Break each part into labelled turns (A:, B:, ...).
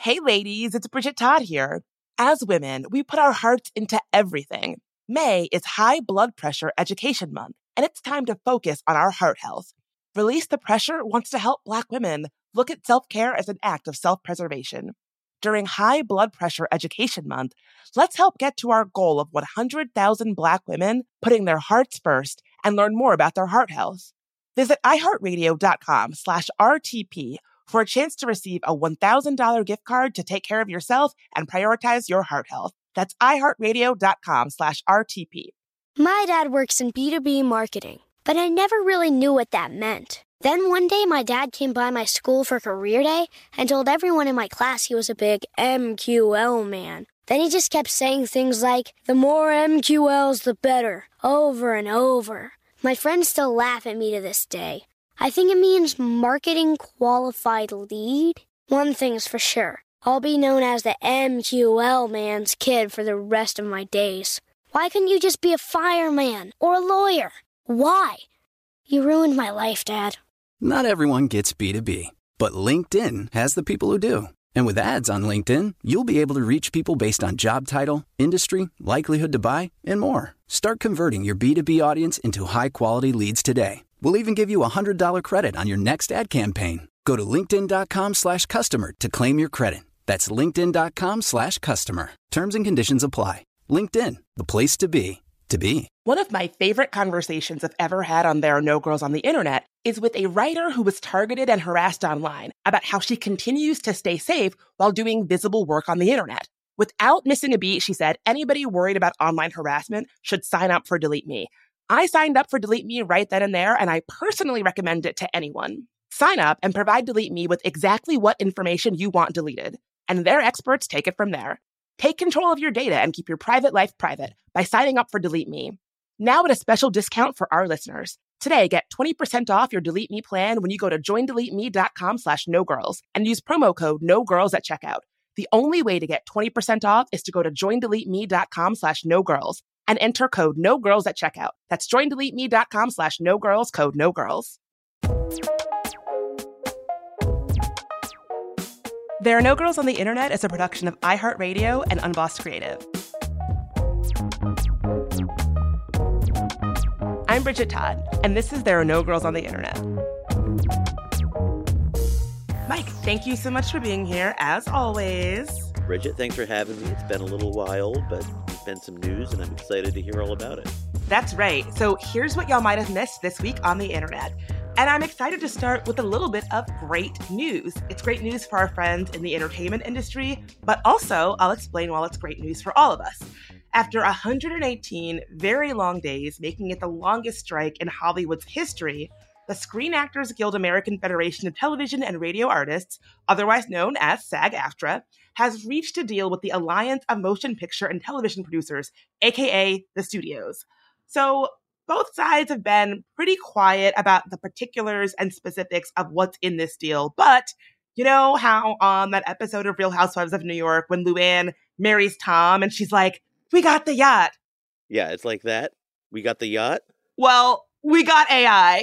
A: Hey ladies, it's Bridget Todd here. As women, we put our hearts into everything. May is High Blood Pressure Education Month, and it's time to focus on our heart health. Release the Pressure wants to help Black women look at self-care as an act of self-preservation. During High Blood Pressure Education Month, let's help get to our goal of 100,000 Black women putting their hearts first and learn more about their heart health. Visit iHeartRadio.com/RTP for a chance to receive a $1,000 gift card to take care of yourself and prioritize your heart health. That's iHeartRadio.com/RTP.
B: My dad works in B2B marketing, but I never really knew what that meant. Then one day my dad came by my school for career day and told everyone in my class he was a big MQL man. Then he just kept saying things like, the more MQLs, the better, over and over. My friends still laugh at me to this day. I think it means marketing qualified lead. One thing's for sure. I'll be known as the MQL man's kid for the rest of my days. Why couldn't you just be a fireman or a lawyer? Why? You ruined my life, Dad.
C: Not everyone gets B2B, but LinkedIn has the people who do. And with ads on LinkedIn, you'll be able to reach people based on job title, industry, likelihood to buy, and more. Start converting your B2B audience into high-quality leads today. We'll even give you a $100 credit on your next ad campaign. Go to linkedin.com/customer to claim your credit. That's linkedin.com/customer. Terms and conditions apply. LinkedIn, the place to be, to be.
A: One of my favorite conversations I've ever had on There Are No Girls on the Internet is with a writer who was targeted and harassed online about how she continues to stay safe while doing visible work on the internet. Without missing a beat, she said, anybody worried about online harassment should sign up for Delete Me. I signed up for Delete Me right then and there, and I personally recommend it to anyone. Sign up and provide Delete Me with exactly what information you want deleted, and their experts take it from there. Take control of your data and keep your private life private by signing up for Delete Me. Now at a special discount for our listeners. Today, get 20% off your Delete Me plan when you go to joindeleteme.com/nogirls and use promo code NOGIRLS at checkout. The only way to get 20% off is to go to joindeleteme.com/nogirls and enter code NOGIRLS at checkout. That's joindeleteme.com/nogirls, code NOGIRLS. There Are No Girls on the Internet is a production of iHeartRadio and Unbossed Creative. I'm Bridget Todd, and this is There Are No Girls on the Internet. Mike, thank you so much for being here, as always.
D: Bridget, thanks for having me. It's been a little while, but there's been some news, and I'm excited to hear all about it.
A: That's right. So here's what y'all might have missed this week on the internet. And I'm excited to start with a little bit of great news. It's great news for our friends in the entertainment industry, but also I'll explain why it's great news for all of us. After 118 very long days, making it the longest strike in Hollywood's history, the Screen Actors Guild American Federation of Television and Radio Artists, otherwise known as SAG-AFTRA, has reached a deal with the Alliance of Motion Picture and Television Producers, aka the studios. So both sides have been pretty quiet about the particulars and specifics of what's in this deal, but you know how on that episode of Real Housewives of New York when Luann marries Tom and she's like, we got the yacht.
D: Yeah, it's like that. We got the yacht?
A: Well, we got AI.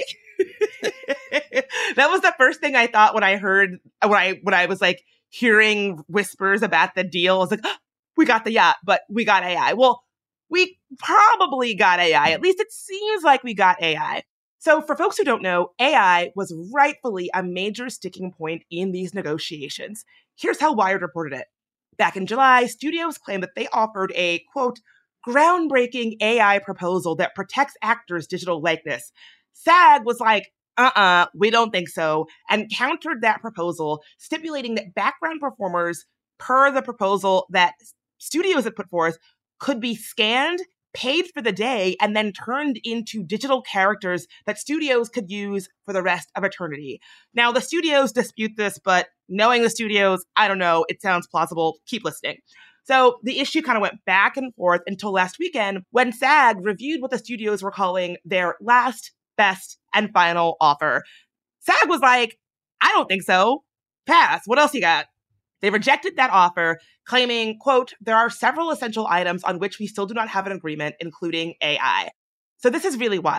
A: That was the first thing I thought when I heard, when I was like hearing whispers about the deal. I was like, oh, we got the yacht, but we got AI. Well, we probably got AI. At least it seems like we got AI. So for folks who don't know, AI was rightfully a major sticking point in these negotiations. Here's how Wired reported it. Back in July, studios claimed that they offered a, quote, groundbreaking AI proposal that protects actors' digital likeness. SAG was like, we don't think so, and countered that proposal, stipulating that background performers, per the proposal that studios had put forth, could be scanned, paid for the day, and then turned into digital characters that studios could use for the rest of eternity. Now, the studios dispute this, but knowing the studios, I don't know, it sounds plausible. Keep listening. So the issue kind of went back and forth until last weekend when SAG reviewed what the studios were calling their last, best, and final offer. SAG was like, I don't think so. Pass. What else you got? They rejected that offer, claiming, quote, there are several essential items on which we still do not have an agreement, including AI. So this is really wild.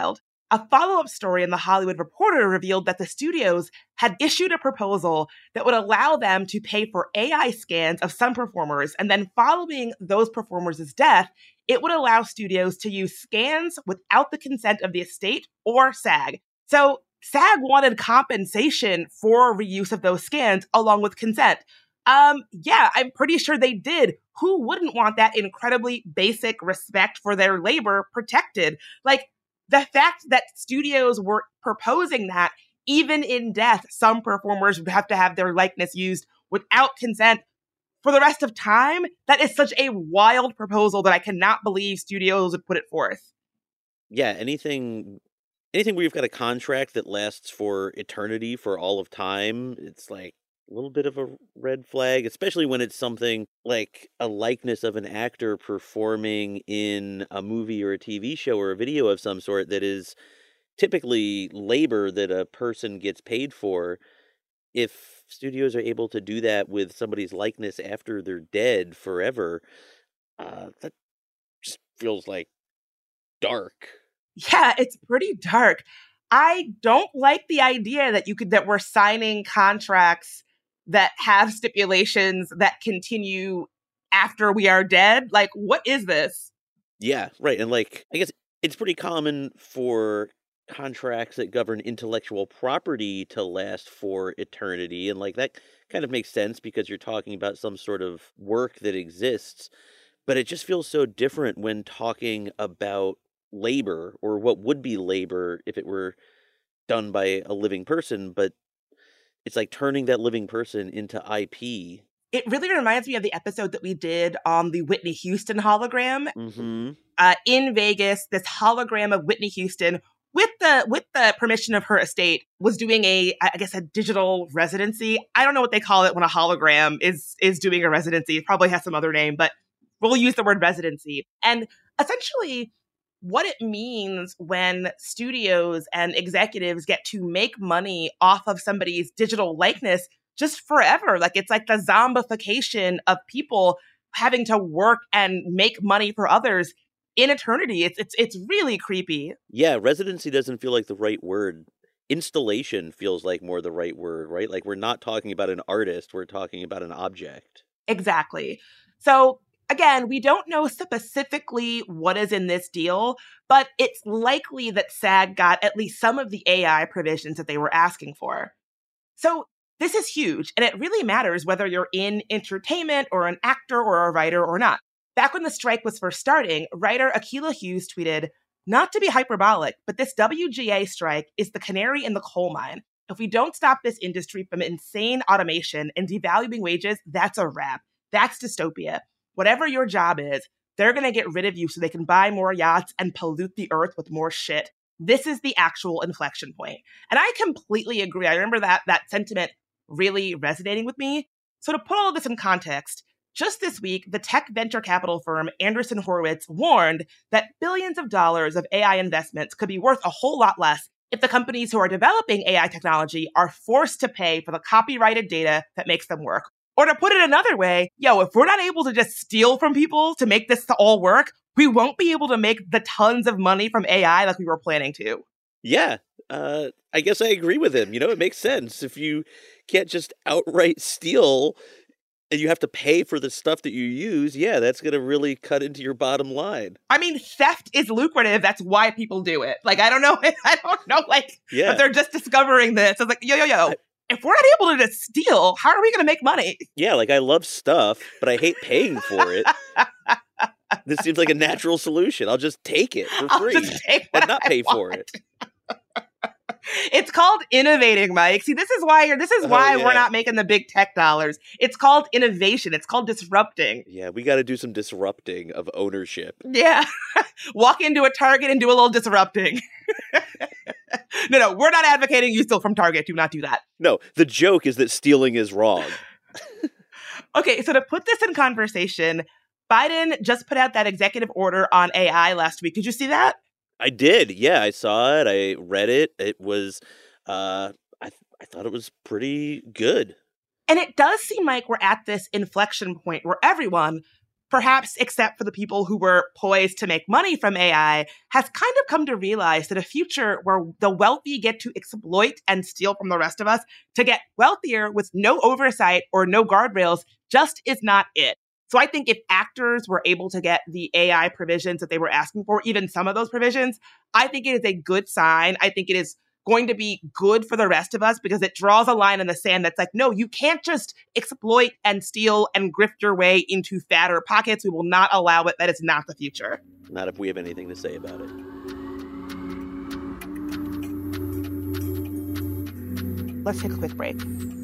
A: A follow-up story in The Hollywood Reporter revealed that the studios had issued a proposal that would allow them to pay for AI scans of some performers, and then following those performers' death, it would allow studios to use scans without the consent of the estate or SAG. So SAG wanted compensation for reuse of those scans along with consent. Yeah, I'm pretty sure they did. Who wouldn't want that incredibly basic respect for their labor protected? Like, the fact that studios were proposing that even in death, some performers would have to have their likeness used without consent for the rest of time, that is such a wild proposal that I cannot believe studios would put it forth.
D: Yeah, anything where you've got a contract that lasts for eternity, for all of time, it's like a little bit of a red flag, especially when it's something like a likeness of an actor performing in a movie or a TV show or a video of some sort that is typically labor that a person gets paid for. If studios are able to do that with somebody's likeness after they're dead forever, that just feels like dark.
A: Yeah, it's pretty dark. I don't like the idea that we're signing contracts that have stipulations that continue after we are dead. Like, what is this?
D: Yeah, right. And like, I guess it's pretty common for contracts that govern intellectual property to last for eternity. And like, that kind of makes sense because you're talking about some sort of work that exists. But it just feels so different when talking about labor, or what would be labor if it were done by a living person. But it's like turning that living person into IP.
A: It really reminds me of the episode that we did on the Whitney Houston hologram.
D: Mm-hmm.
A: In Vegas, this hologram of Whitney Houston, with the permission of her estate, was doing a digital residency. I don't know what they call it when a hologram is doing a residency. It probably has some other name, but we'll use the word residency. And essentially, what it means when studios and executives get to make money off of somebody's digital likeness just forever. Like, it's like the zombification of people having to work and make money for others in eternity. It's really creepy.
D: Yeah, residency doesn't feel like the right word. Installation feels like more the right word, right? Like, we're not talking about an artist, we're talking about an object.
A: Exactly. So again, we don't know specifically what is in this deal, but it's likely that SAG got at least some of the AI provisions that they were asking for. So this is huge, and it really matters whether you're in entertainment or an actor or a writer or not. Back when the strike was first starting, writer Akilah Hughes tweeted, "Not to be hyperbolic, but this WGA strike is the canary in the coal mine. If we don't stop this industry from insane automation and devaluing wages, that's a wrap. That's dystopia. Whatever your job is, they're going to get rid of you so they can buy more yachts and pollute the earth with more shit. This is the actual inflection point." And I completely agree. I remember that sentiment really resonating with me. So to put all of this in context, just this week, the tech venture capital firm Andreessen Horowitz warned that billions of dollars of AI investments could be worth a whole lot less if the companies who are developing AI technology are forced to pay for the copyrighted data that makes them work. Or to put it another way, if we're not able to just steal from people to make this all work, we won't be able to make the tons of money from AI like we were planning to.
D: Yeah, I guess I agree with him. It makes sense. If you can't just outright steal and you have to pay for the stuff that you use, that's going to really cut into your bottom line.
A: I mean, theft is lucrative. That's why people do it. Like, I don't know, if they're just discovering this. It's like, if we're not able to just steal, how are we going to make money?
D: Yeah, like, I love stuff, but I hate paying for it. This seems like a natural solution. I'll just take it for free and not pay for it.
A: It's called innovating, Mike. See, this is why we're not making the big tech dollars. It's called innovation. It's called disrupting.
D: Yeah, we got to do some disrupting of ownership.
A: Yeah. Walk into a Target and do a little disrupting. No, we're not advocating you steal from Target. Do not do that.
D: No, the joke is that stealing is wrong.
A: Okay, so to put this in conversation, Biden just put out that executive order on AI last week. Did you see that?
D: I did. Yeah, I saw it. I read it. It was, I thought it was pretty good.
A: And it does seem like we're at this inflection point where everyone, perhaps except for the people who were poised to make money from AI, has kind of come to realize that a future where the wealthy get to exploit and steal from the rest of us to get wealthier with no oversight or no guardrails just is not it. So I think if actors were able to get the AI provisions that they were asking for, even some of those provisions, I think it is a good sign. I think it is going to be good for the rest of us because it draws a line in the sand that's like, no, you can't just exploit and steal and grift your way into fatter pockets. We will not allow it. That is not the future.
D: Not if we have anything to say about it.
A: Let's take a quick break.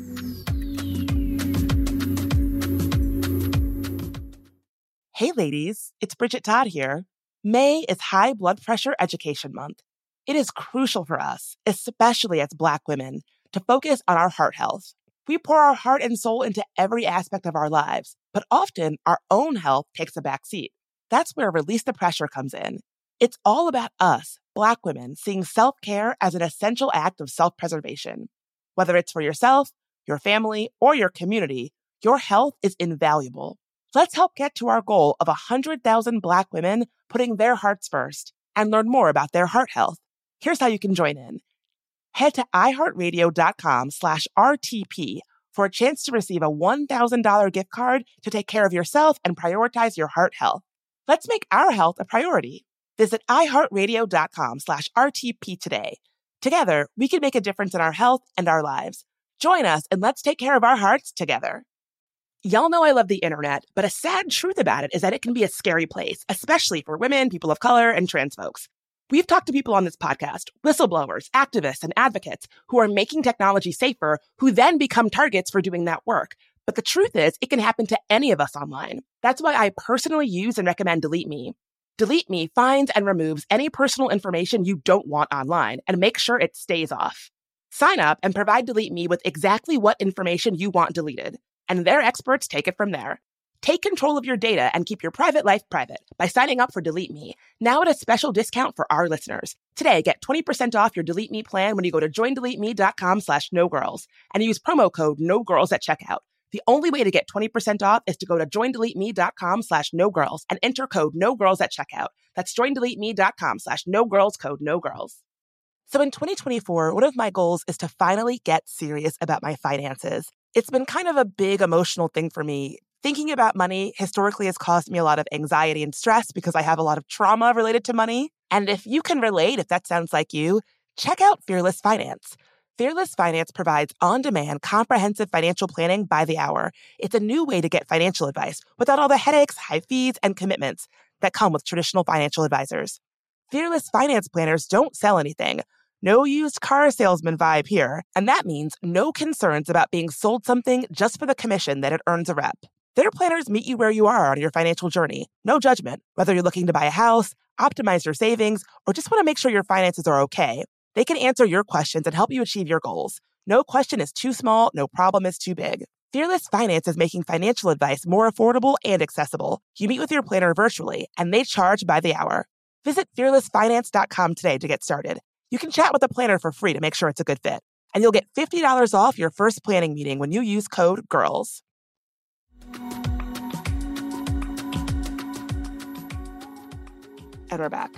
A: Hey ladies, it's Bridget Todd here. May is High Blood Pressure Education Month. It is crucial for us, especially as Black women, to focus on our heart health. We pour our heart and soul into every aspect of our lives, but often our own health takes a back seat. That's where Release the Pressure comes in. It's all about us, Black women, seeing self-care as an essential act of self-preservation. Whether it's for yourself, your family, or your community, your health is invaluable. Let's help get to our goal of 100,000 Black women putting their hearts first and learn more about their heart health. Here's how you can join in. Head to iHeartRadio.com/RTP for a chance to receive a $1,000 gift card to take care of yourself and prioritize your heart health. Let's make our health a priority. Visit iHeartRadio.com/RTP today. Together, we can make a difference in our health and our lives. Join us and let's take care of our hearts together. Y'all know I love the internet, but a sad truth about it is that it can be a scary place, especially for women, people of color, and trans folks. We've talked to people on this podcast, whistleblowers, activists, and advocates who are making technology safer, who then become targets for doing that work. But the truth is, it can happen to any of us online. That's why I personally use and recommend Delete Me. Delete Me finds and removes any personal information you don't want online and makes sure it stays off. Sign up and provide Delete Me with exactly what information you want deleted, and their experts take it from there. Take control of your data and keep your private life private by signing up for Delete Me, now at a special discount for our listeners. Today, get 20% off your Delete Me plan when you go to joindeleteme.com/nogirls and use promo code NOGIRLS at checkout. The only way to get 20% off is to go to joindeleteme.com/nogirls and enter code NOGIRLS at checkout. That's joindeleteme.com/nogirls, code NOGIRLS. So in 2024, one of my goals is to finally get serious about my finances. It's been kind of a big emotional thing for me. Thinking about money historically has caused me a lot of anxiety and stress because I have a lot of trauma related to money. And if you can relate, if that sounds like you, check out Fearless Finance. Fearless Finance provides on-demand, comprehensive financial planning by the hour. It's a new way to get financial advice without all the headaches, high fees, and commitments that come with traditional financial advisors. Fearless Finance planners don't sell anything. No used car salesman vibe here. And that means no concerns about being sold something just for the commission that it earns a rep. Their planners meet you where you are on your financial journey. No judgment. Whether you're looking to buy a house, optimize your savings, or just want to make sure your finances are okay, they can answer your questions and help you achieve your goals. No question is too small, no problem is too big. Fearless Finance is making financial advice more affordable and accessible. You meet with your planner virtually, and they charge by the hour. Visit fearlessfinance.com today to get started. You can chat with a planner for free to make sure it's a good fit. And you'll get $50 off your first planning meeting when you use code GIRLS. And we're back.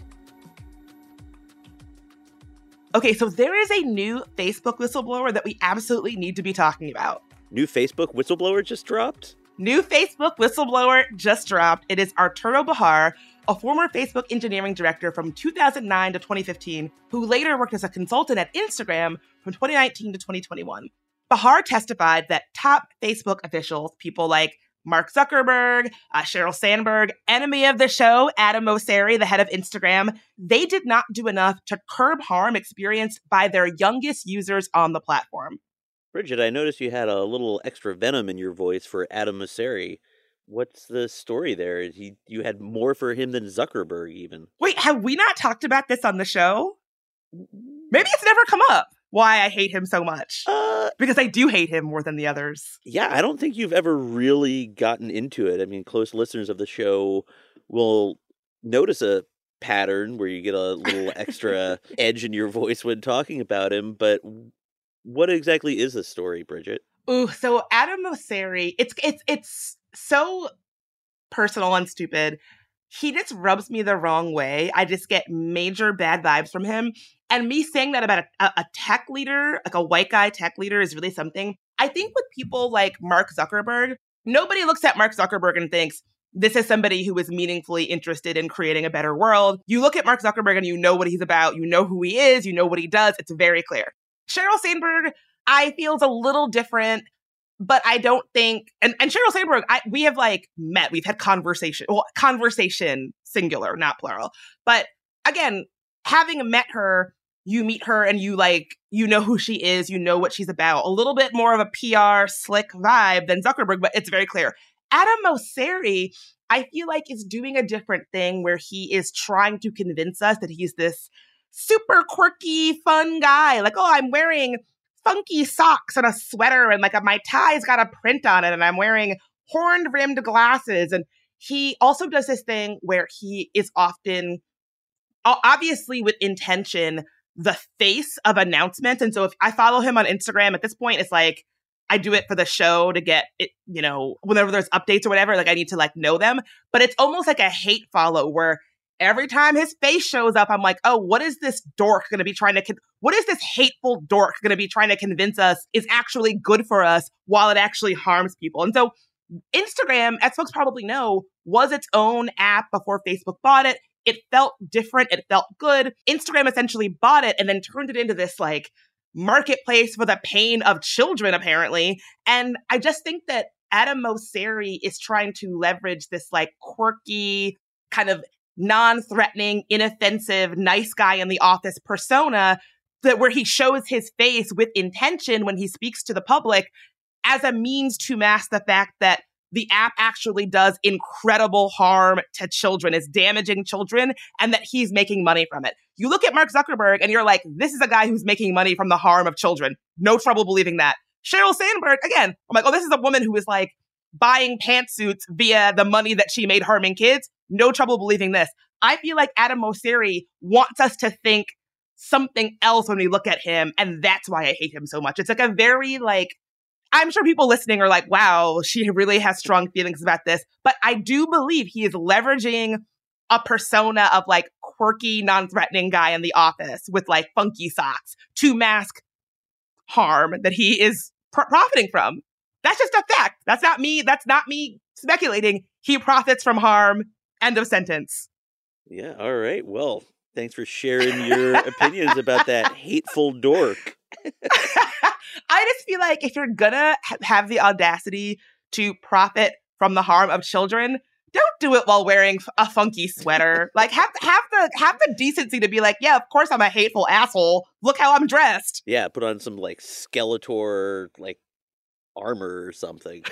A: Okay, so there is a new Facebook whistleblower that we absolutely need to be talking about.
D: New Facebook whistleblower just dropped?
A: New Facebook whistleblower just dropped. It is Arturo Bahar, a former Facebook engineering director from 2009 to 2015, who later worked as a consultant at Instagram from 2019 to 2021. Bahar testified that top Facebook officials, people like Mark Zuckerberg, Sheryl Sandberg, enemy of the show, Adam Mosseri, the head of Instagram, they did not do enough to curb harm experienced by their youngest users on the platform.
D: Bridget, I noticed you had a little extra venom in your voice for Adam Mosseri. What's the story there? You had more for him than Zuckerberg, even.
A: Wait, have we not talked about this on the show? Maybe it's never come up. Why I hate him so much. Because I do hate him more than the others.
D: Yeah, I don't think you've ever really gotten into it. I mean, close listeners of the show will notice a pattern where you get a little extra edge in your voice when talking about him. But what exactly is the story, Bridget?
A: Ooh, so Adam Mosseri, it's so personal and stupid. He just rubs me the wrong way. I just get major bad vibes from him. And me saying that about a tech leader, like a white guy tech leader, is really something. I think with people like Mark Zuckerberg, nobody looks at Mark Zuckerberg and thinks, this is somebody who is meaningfully interested in creating a better world. You look at Mark Zuckerberg and you know what he's about. You know who he is. You know what he does. It's very clear. Sheryl Sandberg, I feel is a little different, but I don't think, and Sheryl Sandberg, we have like met. We've had conversation singular, not plural. But again, having met her, you meet her and you know who she is. You know what she's about. A little bit more of a PR slick vibe than Zuckerberg, but it's very clear. Adam Mosseri, I feel like, is doing a different thing where he is trying to convince us that he's this super quirky, fun guy. Like, oh, I'm wearing funky socks and a sweater and like my tie's got a print on it and I'm wearing horn-rimmed glasses. And he also does this thing where he is often, obviously with intention, the face of announcements. And so if I follow him on Instagram at this point, it's like, I do it for the show to get it, whenever there's updates or whatever, like I need to know them. But it's almost like a hate follow where every time his face shows up, I'm like, oh, what is this dork going to be trying to, what is this hateful dork going to be trying to convince us is actually good for us while it actually harms people? And so Instagram, as folks probably know, was its own app before Facebook bought it. It felt different. It felt good. Instagram essentially bought it and then turned it into this marketplace for the pain of children, apparently. And I just think that Adam Mosseri is trying to leverage this quirky, kind of non-threatening, inoffensive, nice guy in the office persona where he shows his face with intention when he speaks to the public as a means to mask the fact that the app actually does incredible harm to children, is damaging children, and that he's making money from it. You look at Mark Zuckerberg and you're like, this is a guy who's making money from the harm of children. No trouble believing that. Sheryl Sandberg, again, I'm like, oh, this is a woman who is buying pantsuits via the money that she made harming kids. No trouble believing this. I feel like Adam Mosseri wants us to think something else when we look at him, and that's why I hate him so much. It's a very I'm sure people listening are like, wow, she really has strong feelings about this. But I do believe he is leveraging a persona of quirky, non-threatening guy in the office with funky socks to mask harm that he is profiting from. That's just a fact. That's not me speculating. He profits from harm. End of sentence.
D: Yeah. All right. Well, thanks for sharing your opinions about that hateful dork.
A: I just feel like if you're gonna have the audacity to profit from the harm of children, don't do it while wearing a funky sweater. Have the decency to be like, yeah, of course I'm a hateful asshole. Look how I'm dressed.
D: Yeah, put on some Skeletor armor or something.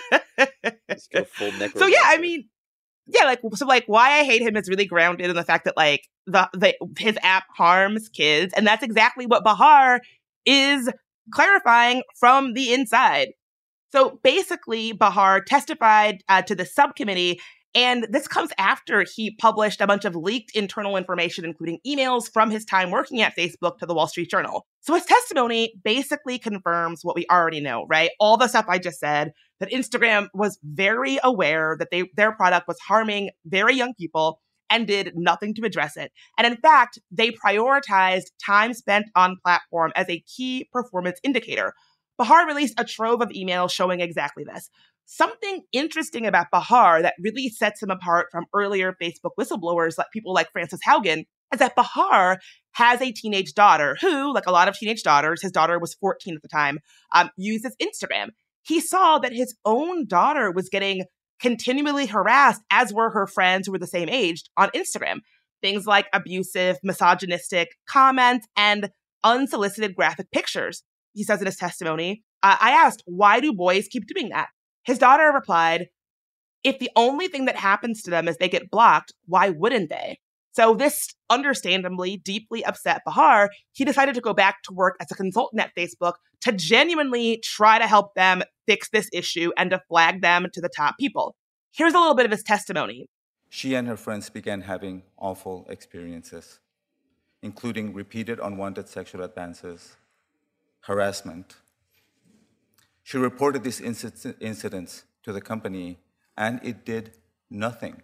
D: Just go full necromancer.
A: So yeah, I mean, yeah, why I hate him is really grounded in the fact that his app harms kids, and that's exactly what Bahar is clarifying from the inside. So basically, Bahar testified to the subcommittee, and this comes after he published a bunch of leaked internal information, including emails from his time working at Facebook to the Wall Street Journal. So his testimony basically confirms what we already know, right? All the stuff I just said, that Instagram was very aware that their product was harming very young people and did nothing to address it. And in fact, they prioritized time spent on platform as a key performance indicator. Bahar released a trove of emails showing exactly this. Something interesting about Bahar that really sets him apart from earlier Facebook whistleblowers, people like Frances Haugen, is that Bahar has a teenage daughter who, like a lot of teenage daughters, his daughter was 14 at the time, uses Instagram. He saw that his own daughter was getting continually harassed, as were her friends who were the same age, on Instagram. Things like abusive, misogynistic comments and unsolicited graphic pictures. He says in his testimony, I asked, why do boys keep doing that? His daughter replied, if the only thing that happens to them is they get blocked, why wouldn't they? So this understandably deeply upset Bahar. He decided to go back to work as a consultant at Facebook to genuinely try to help them fix this issue and to flag them to the top people. Here's a little bit of his testimony.
E: She and her friends began having awful experiences, including repeated unwanted sexual advances, harassment. She reported these incidents to the company, and it did Nothing.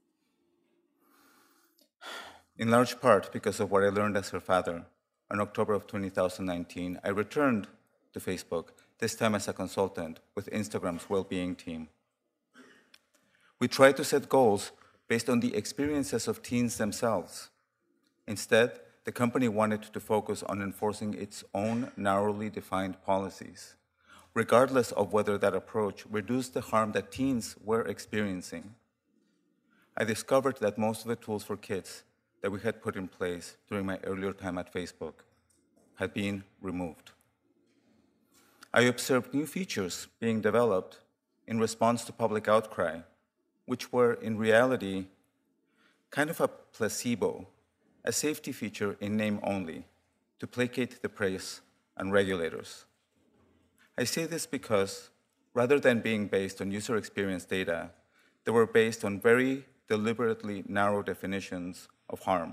E: In large part because of what I learned as her father, in October of 2019, I returned to Facebook, this time as a consultant with Instagram's well-being team. We tried to set goals based on the experiences of teens themselves. Instead, the company wanted to focus on enforcing its own narrowly defined policies, regardless of whether that approach reduced the harm that teens were experiencing. I discovered that most of the tools for kids that we had put in place during my earlier time at Facebook had been removed. I observed new features being developed in response to public outcry, which were in reality kind of a placebo, a safety feature in name only, to placate the press and regulators. I say this because rather than being based on user experience data, they were based on very deliberately narrow definitions of harm.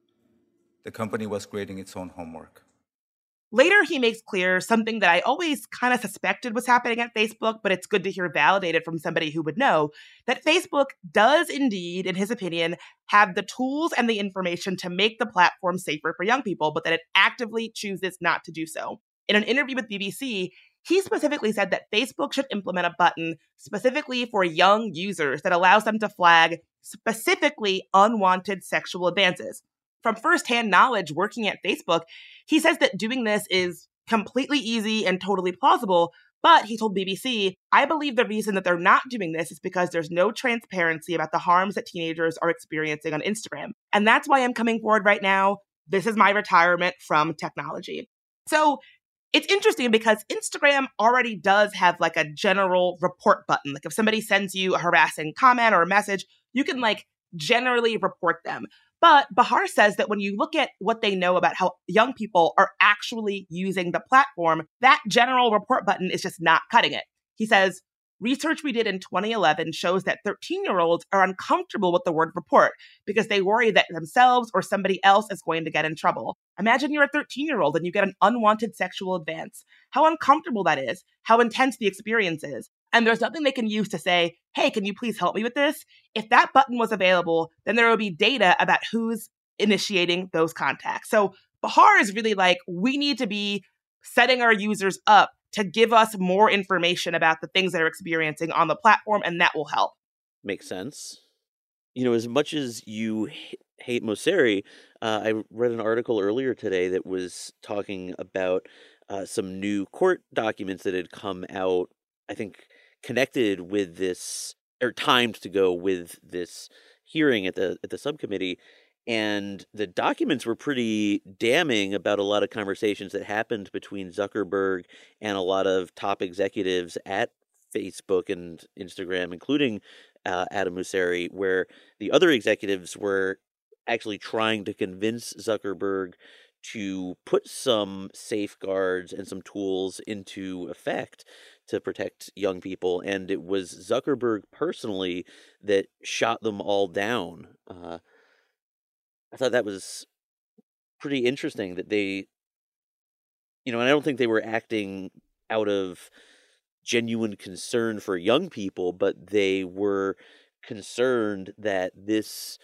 E: The company was grading its own homework.
A: Later, he makes clear something that I always kind of suspected was happening at Facebook, but it's good to hear validated from somebody who would know, that Facebook does indeed, in his opinion, have the tools and the information to make the platform safer for young people, but that it actively chooses not to do so. In an interview with BBC, he specifically said that Facebook should implement a button specifically for young users that allows them to flag specifically unwanted sexual advances. From firsthand knowledge working at Facebook, he says that doing this is completely easy and totally plausible, but he told BBC, I believe the reason that they're not doing this is because there's no transparency about the harms that teenagers are experiencing on Instagram. And that's why I'm coming forward right now. This is my retirement from technology. So it's interesting because Instagram already does have like a general report button. Like if somebody sends you a harassing comment or a message, you can like generally report them. But Bahar says that when you look at what they know about how young people are actually using the platform, that general report button is just not cutting it. He says, research we did in 2011 shows that 13-year-olds are uncomfortable with the word report because they worry that themselves or somebody else is going to get in trouble. Imagine you're a 13-year-old and you get an unwanted sexual advance. How uncomfortable that is, how intense the experience is. And there's nothing they can use to say, hey, can you please help me with this? If that button was available, then there would be data about who's initiating those contacts. So Bahar is really like, we need to be setting our users up to give us more information about the things they're experiencing on the platform, and that will help.
D: Makes sense. You know, as much as you hate Mosseri, I read an article earlier today that was talking about some new court documents that had come out, I think, connected with this, or timed to go with this hearing at the subcommittee. And the documents were pretty damning about a lot of conversations that happened between Zuckerberg and a lot of top executives at Facebook and Instagram, including Adam Mosseri, where the other executives were actually trying to convince Zuckerberg to put some safeguards and some tools into effect to protect young people. And it was Zuckerberg personally that shot them all down. I thought that was pretty interesting that they, and I don't think they were acting out of genuine concern for young people, but they were concerned that that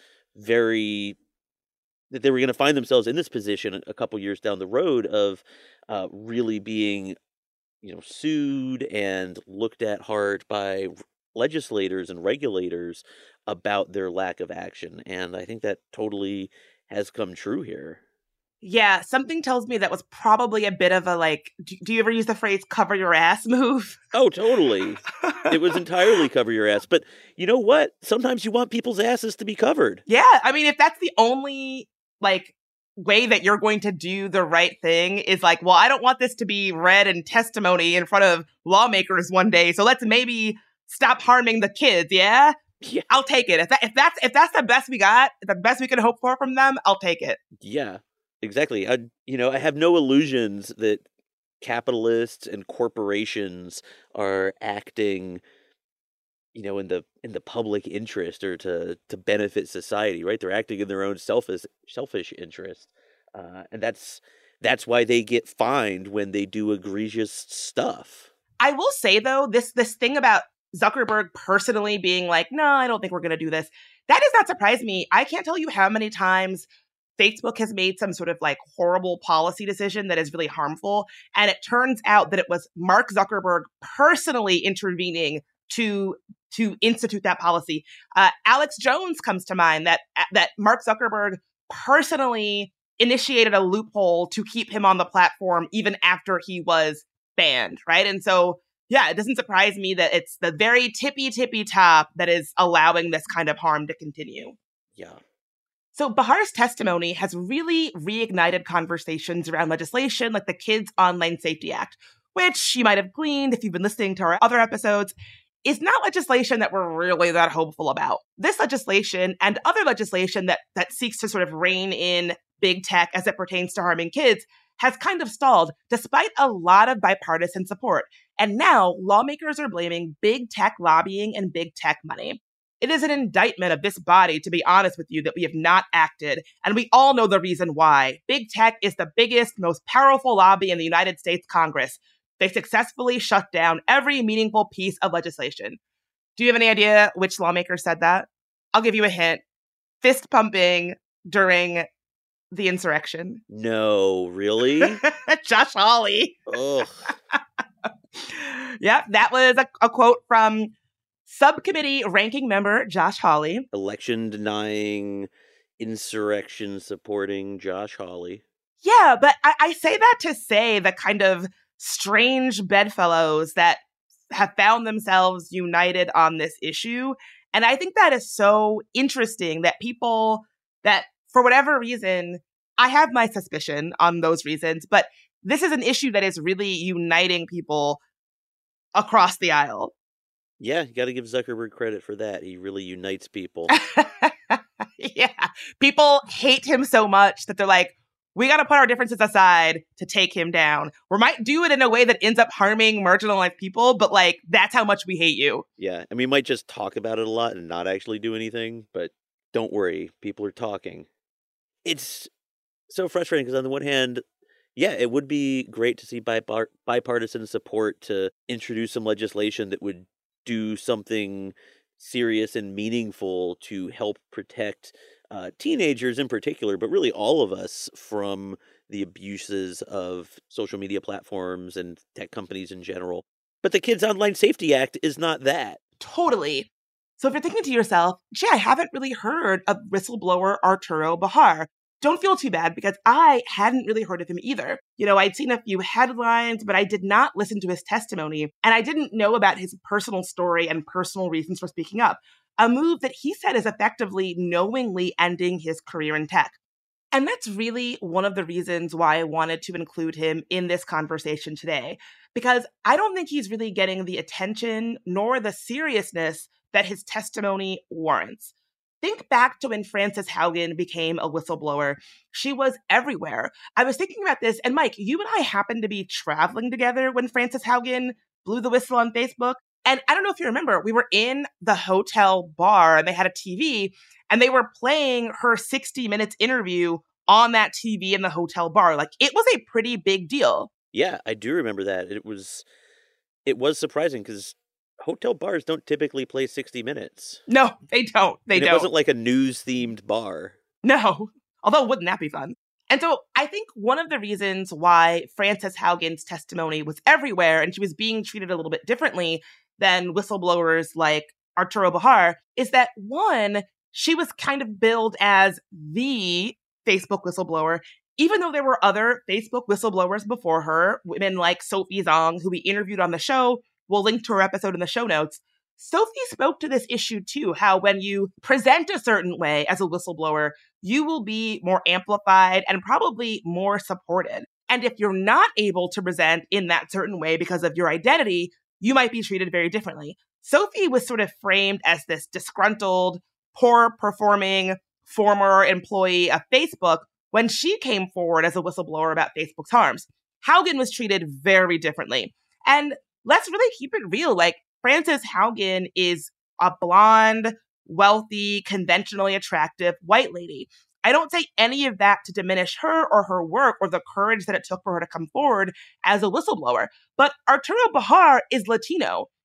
D: they were going to find themselves in this position a couple years down the road of really being, sued and looked at hard by legislators and regulators about their lack of action. And I think that totally has come true here.
A: Yeah, something tells me that was probably a bit of a, do you ever use the phrase cover your ass move?
D: Oh, totally. It was entirely cover your ass. But you know what? Sometimes you want people's asses to be covered.
A: Yeah, I mean, if that's the only, way that you're going to do the right thing is well, I don't want this to be read in testimony in front of lawmakers one day, so let's maybe stop harming the kids, yeah?
D: Yeah.
A: I'll take it. If that's the best we got, the best we can hope for from them, I'll take it.
D: Yeah, exactly. I have no illusions that capitalists and corporations are acting, in the public interest or to benefit society, right? They're acting in their own selfish interest, and that's why they get fined when they do egregious stuff.
A: I will say though, this thing about Zuckerberg personally being like, no, I don't think we're going to do this. That does not surprise me. I can't tell you how many times Facebook has made some sort of like horrible policy decision that is really harmful. And it turns out that it was Mark Zuckerberg personally intervening to institute that policy. Alex Jones comes to mind, that Mark Zuckerberg personally initiated a loophole to keep him on the platform even after he was banned, right? And so, yeah, it doesn't surprise me that it's the very tippy top that is allowing this kind of harm to continue.
D: Yeah.
A: So Bahar's testimony has really reignited conversations around legislation like the Kids Online Safety Act, which you might have gleaned if you've been listening to our other episodes, is not legislation that we're really that hopeful about. This legislation and other legislation that seeks to sort of rein in big tech as it pertains to harming kids has kind of stalled despite a lot of bipartisan support. And now lawmakers are blaming big tech lobbying and big tech money. It is an indictment of this body, to be honest with you, that we have not acted. And we all know the reason why. Big tech is the biggest, most powerful lobby in the United States Congress. They successfully shut down every meaningful piece of legislation. Do you have any idea which lawmaker said that? I'll give you a hint. Fist pumping during the insurrection.
D: No, really?
A: Josh Hawley.
D: Ugh.
A: Yep, that was a quote from subcommittee ranking member Josh Hawley.
D: Election denying, insurrection supporting Josh Hawley.
A: Yeah, but I say that to say the kind of strange bedfellows that have found themselves united on this issue. And I think that is so interesting that people that, for whatever reason, I have my suspicion on those reasons, but this is an issue that is really uniting people across the aisle.
D: Yeah, you got to give Zuckerberg credit for that. He really unites people.
A: Yeah. People hate him so much that they're like, we got to put our differences aside to take him down. We might do it in a way that ends up harming marginalized people, but like, that's how much we hate you.
D: Yeah, and we might just talk about it a lot and not actually do anything, but don't worry, people are talking. It's so frustrating because on the one hand, yeah, it would be great to see bipartisan support to introduce some legislation that would do something serious and meaningful to help protect teenagers in particular, but really all of us from the abuses of social media platforms and tech companies in general. But the Kids Online Safety Act is not that.
A: Totally. So if you're thinking to yourself, gee, I haven't really heard of whistleblower Arturo Bahar, don't feel too bad because I hadn't really heard of him either. You know, I'd seen a few headlines, but I did not listen to his testimony, and I didn't know about his personal story and personal reasons for speaking up, a move that he said is effectively knowingly ending his career in tech. And that's really one of the reasons why I wanted to include him in this conversation today, because I don't think he's really getting the attention nor the seriousness that his testimony warrants. Think back to when Frances Haugen became a whistleblower. She was everywhere. I was thinking about this, and Mike, you and I happened to be traveling together when Frances Haugen blew the whistle on Facebook. And I don't know if you remember, we were in the hotel bar and they had a TV and they were playing her 60 Minutes interview on that TV in the hotel bar. Like, it was a pretty big deal.
D: Yeah, I do remember that. It was surprising because hotel bars don't typically play 60 Minutes.
A: No, they don't. They don't.
D: It wasn't like a news-themed bar.
A: No. Although, wouldn't that be fun? And so I think one of the reasons why Frances Haugen's testimony was everywhere and she was being treated a little bit differently than whistleblowers like Arturo Bahar is that, one, she was kind of billed as the Facebook whistleblower, even though there were other Facebook whistleblowers before her, women like Sophie Zong, who we interviewed on the show. We'll link to her episode in the show notes. Sophie spoke to this issue too, how when you present a certain way as a whistleblower, you will be more amplified and probably more supported. And if you're not able to present in that certain way because of your identity, you might be treated very differently. Sophie was sort of framed as this disgruntled, poor-performing former employee of Facebook when she came forward as a whistleblower about Facebook's harms. Haugen was treated very differently. And let's really keep it real. Like, Frances Haugen is a blonde, wealthy, conventionally attractive white lady. I don't say any of that to diminish her or her work or the courage that it took for her to come forward as a whistleblower. But Arturo Bahar is Latino.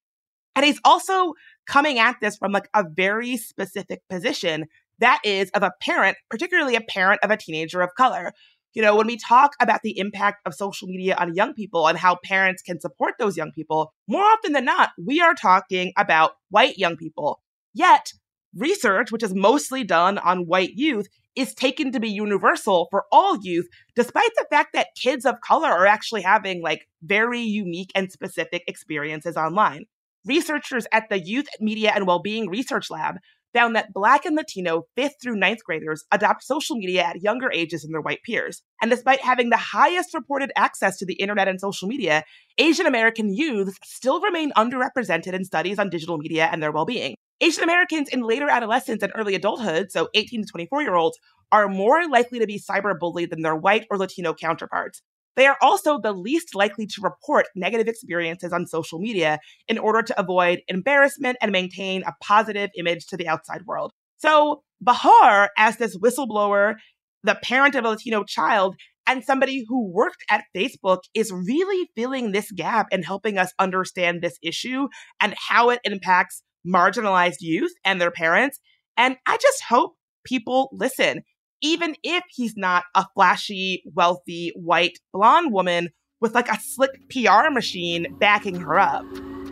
A: And he's also coming at this from like a very specific position that is of a parent, particularly a parent of a teenager of color. You know, when we talk about the impact of social media on young people and how parents can support those young people, more often than not, we are talking about white young people. Yet, research, which is mostly done on white youth, is taken to be universal for all youth, despite the fact that kids of color are actually having like very unique and specific experiences online. Researchers at the Youth Media and Wellbeing Research Lab found that Black and Latino 5th through 9th graders adopt social media at younger ages than their white peers. And despite having the highest reported access to the internet and social media, Asian American youths still remain underrepresented in studies on digital media and their well-being. Asian Americans in later adolescence and early adulthood, so 18 to 24-year-olds, are more likely to be cyberbullied than their white or Latino counterparts. They are also the least likely to report negative experiences on social media in order to avoid embarrassment and maintain a positive image to the outside world. So Bahar, as this whistleblower, the parent of a Latino child, and somebody who worked at Facebook, is really filling this gap and helping us understand this issue and how it impacts marginalized youth and their parents. And I just hope people listen. Even if he's not a flashy, wealthy, white, blonde woman with like a slick PR machine backing her up.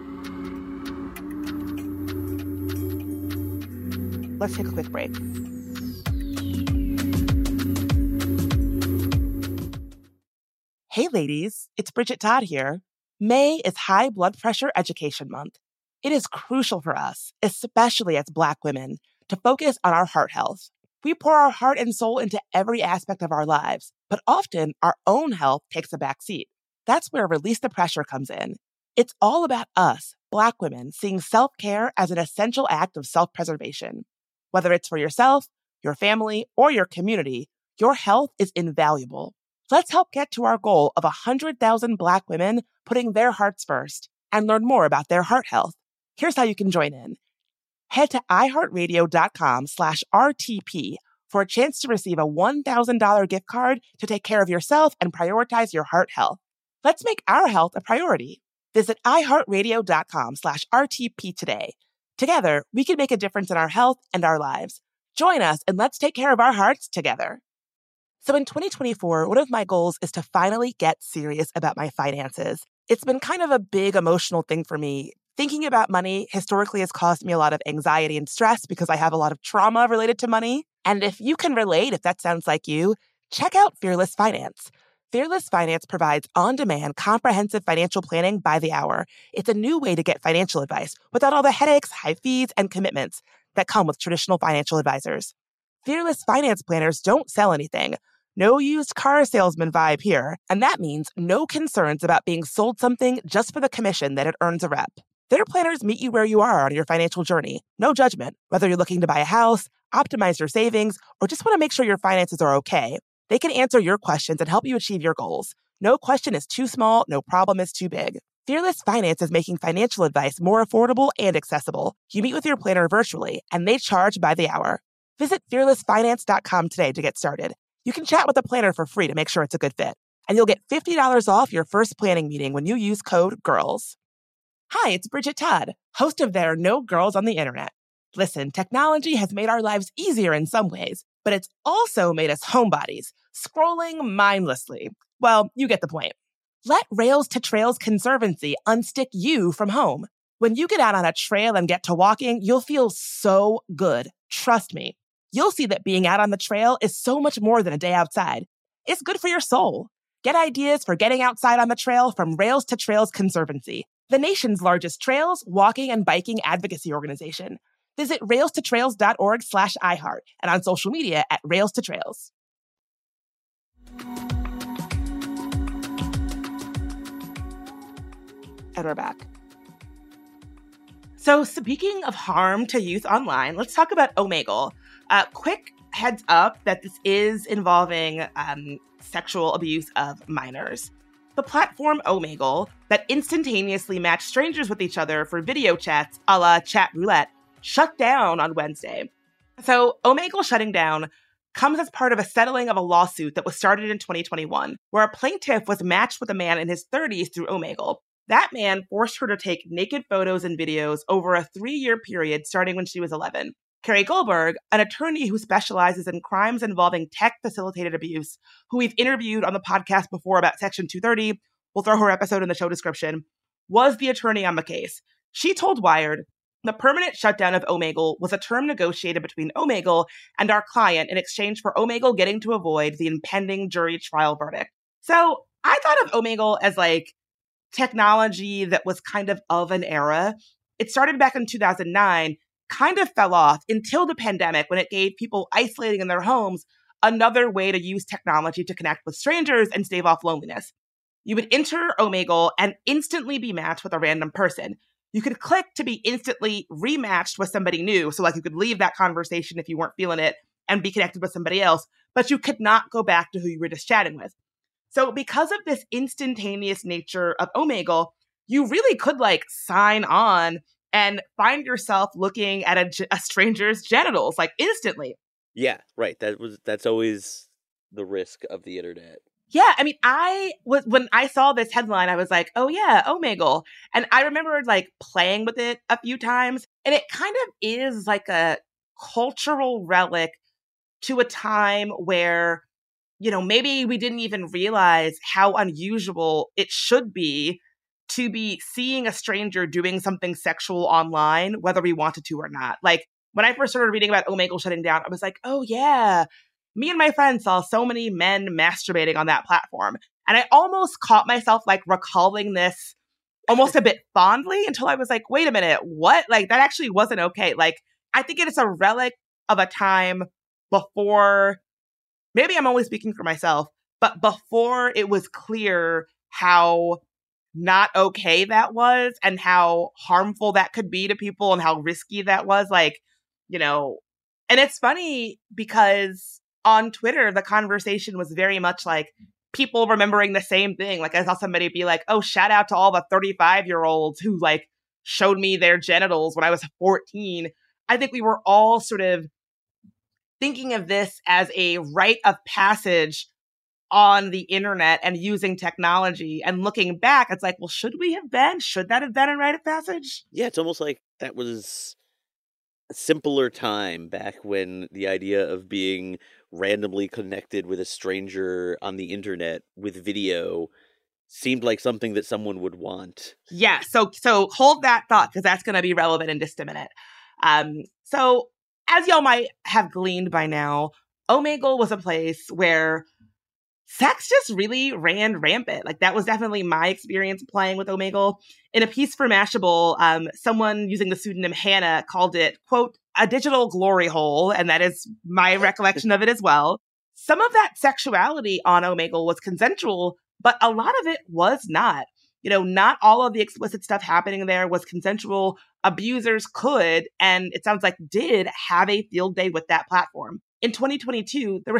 A: Let's take a quick break. Hey ladies, it's Bridget Todd here. May is High Blood Pressure Education Month. It is crucial for us, especially as Black women, to focus on our heart health. We pour our heart and soul into every aspect of our lives, but often our own health takes a back seat. That's where Release the Pressure comes in. It's all about us, Black women, seeing self-care as an essential act of self-preservation. Whether it's for yourself, your family, or your community, your health is invaluable. Let's help get to our goal of 100,000 Black women putting their hearts first and learn more about their heart health. Here's how you can join in. Head to iHeartRadio.com/RTP for a chance to receive a $1,000 gift card to take care of yourself and prioritize your heart health. Let's make our health a priority. Visit iHeartRadio.com/RTP today. Together, we can make a difference in our health and our lives. Join us and let's take care of our hearts together. So in 2024, one of my goals is to finally get serious about my finances. It's been kind of a big emotional thing for me. Thinking about money historically has caused me a lot of anxiety and stress because I have a lot of trauma related to money. And if you can relate, if that sounds like you, check out Fearless Finance. Fearless Finance provides on-demand, comprehensive financial planning by the hour. It's a new way to get financial advice without all the headaches, high fees, and commitments that come with traditional financial advisors. Fearless Finance planners don't sell anything. No used car salesman vibe here. And that means no concerns about being sold something just for the commission that it earns a rep. Their planners meet you where you are on your financial journey. No judgment. Whether you're looking to buy a house, optimize your savings, or just want to make sure your finances are okay, they can answer your questions and help you achieve your goals. No question is too small, no problem is too big. Fearless Finance is making financial advice more affordable and accessible. You meet with your planner virtually, and they charge by the hour. Visit fearlessfinance.com today to get started. You can chat with a planner for free to make sure it's a good fit. And you'll get $50 off your first planning meeting when you use code GIRLS. Hi, it's Bridget Todd, host of There Are No Girls on the Internet. Listen, technology has made our lives easier in some ways, but it's also made us homebodies, scrolling mindlessly. Well, you get the point. Let Rails to Trails Conservancy unstick you from home. When you get out on a trail and get to walking, you'll feel so good. Trust me. You'll see that being out on the trail is so much more than a day outside. It's good for your soul. Get ideas for getting outside on the trail from Rails to Trails Conservancy, the nation's largest trails, walking, and biking advocacy organization. Visit railstotrails.org/iHeart and on social media at Rails to Trails. And we're back. So speaking of harm to youth online, let's talk about Omegle. Quick heads up that this is involving sexual abuse of minors. The platform Omegle, that instantaneously matched strangers with each other for video chats a la chat roulette, shut down on Wednesday. So Omegle shutting down comes as part of a settling of a lawsuit that was started in 2021, where a plaintiff was matched with a man in his 30s through Omegle. That man forced her to take naked photos and videos over a 3-year period starting when she was 11. Carrie Goldberg, an attorney who specializes in crimes involving tech-facilitated abuse, who we've interviewed on the podcast before about Section 230, we'll throw her episode in the show description, was the attorney on the case. She told Wired, the permanent shutdown of Omegle was a term negotiated between Omegle and our client in exchange for Omegle getting to avoid the impending jury trial verdict. So I thought of Omegle as like technology that was kind of an era. It started back in 2009, kind of fell off until the pandemic when it gave people isolating in their homes another way to use technology to connect with strangers and stave off loneliness. You would enter Omegle and instantly be matched with a random person. You could click to be instantly rematched with somebody new. So like you could leave that conversation if you weren't feeling it and be connected with somebody else, but you could not go back to who you were just chatting with. So because of this instantaneous nature of Omegle, you really could like sign on and find yourself looking at a stranger's genitals like instantly.
D: Yeah, right. That's always the risk of the internet.
A: Yeah, I mean, when I saw this headline, I was like, oh yeah, Omegle. And I remember like playing with it a few times, and it kind of is like a cultural relic to a time where, you know, maybe we didn't even realize how unusual it should be to be seeing a stranger doing something sexual online, whether we wanted to or not. Like when I first started reading about Omegle shutting down, I was like, oh yeah, me and my friends saw so many men masturbating on that platform. And I almost caught myself like recalling this almost a bit fondly until I was like, wait a minute, what? Like that actually wasn't okay. Like I think it is a relic of a time before, maybe I'm only speaking for myself, but before it was clear how not okay that was and how harmful that could be to people and how risky that was. Like, you know, and it's funny because on Twitter, the conversation was very much like people remembering the same thing. Like I saw somebody be like, oh, shout out to all the 35-year-olds who like showed me their genitals when I was 14. I think we were all sort of thinking of this as a rite of passage on the internet and using technology. And looking back, it's like, well, should that have been a rite of passage?
D: Yeah, it's almost like that was a simpler time back when the idea of being randomly connected with a stranger on the internet with video seemed like something that someone would want.
A: Yeah, so hold that thought because that's going to be relevant in just a minute. So as y'all might have gleaned by now, Omegle was a place where sex just really ran rampant. Like that was definitely my experience playing with Omegle. In a piece for Mashable, someone using the pseudonym Hannah called it, quote, a digital glory hole. And that is my recollection of it as well. Some of that sexuality on Omegle was consensual, but a lot of it was not. You know, not all of the explicit stuff happening there was consensual. Abusers could, and it sounds like did, have a field day with that platform. In 2022, there were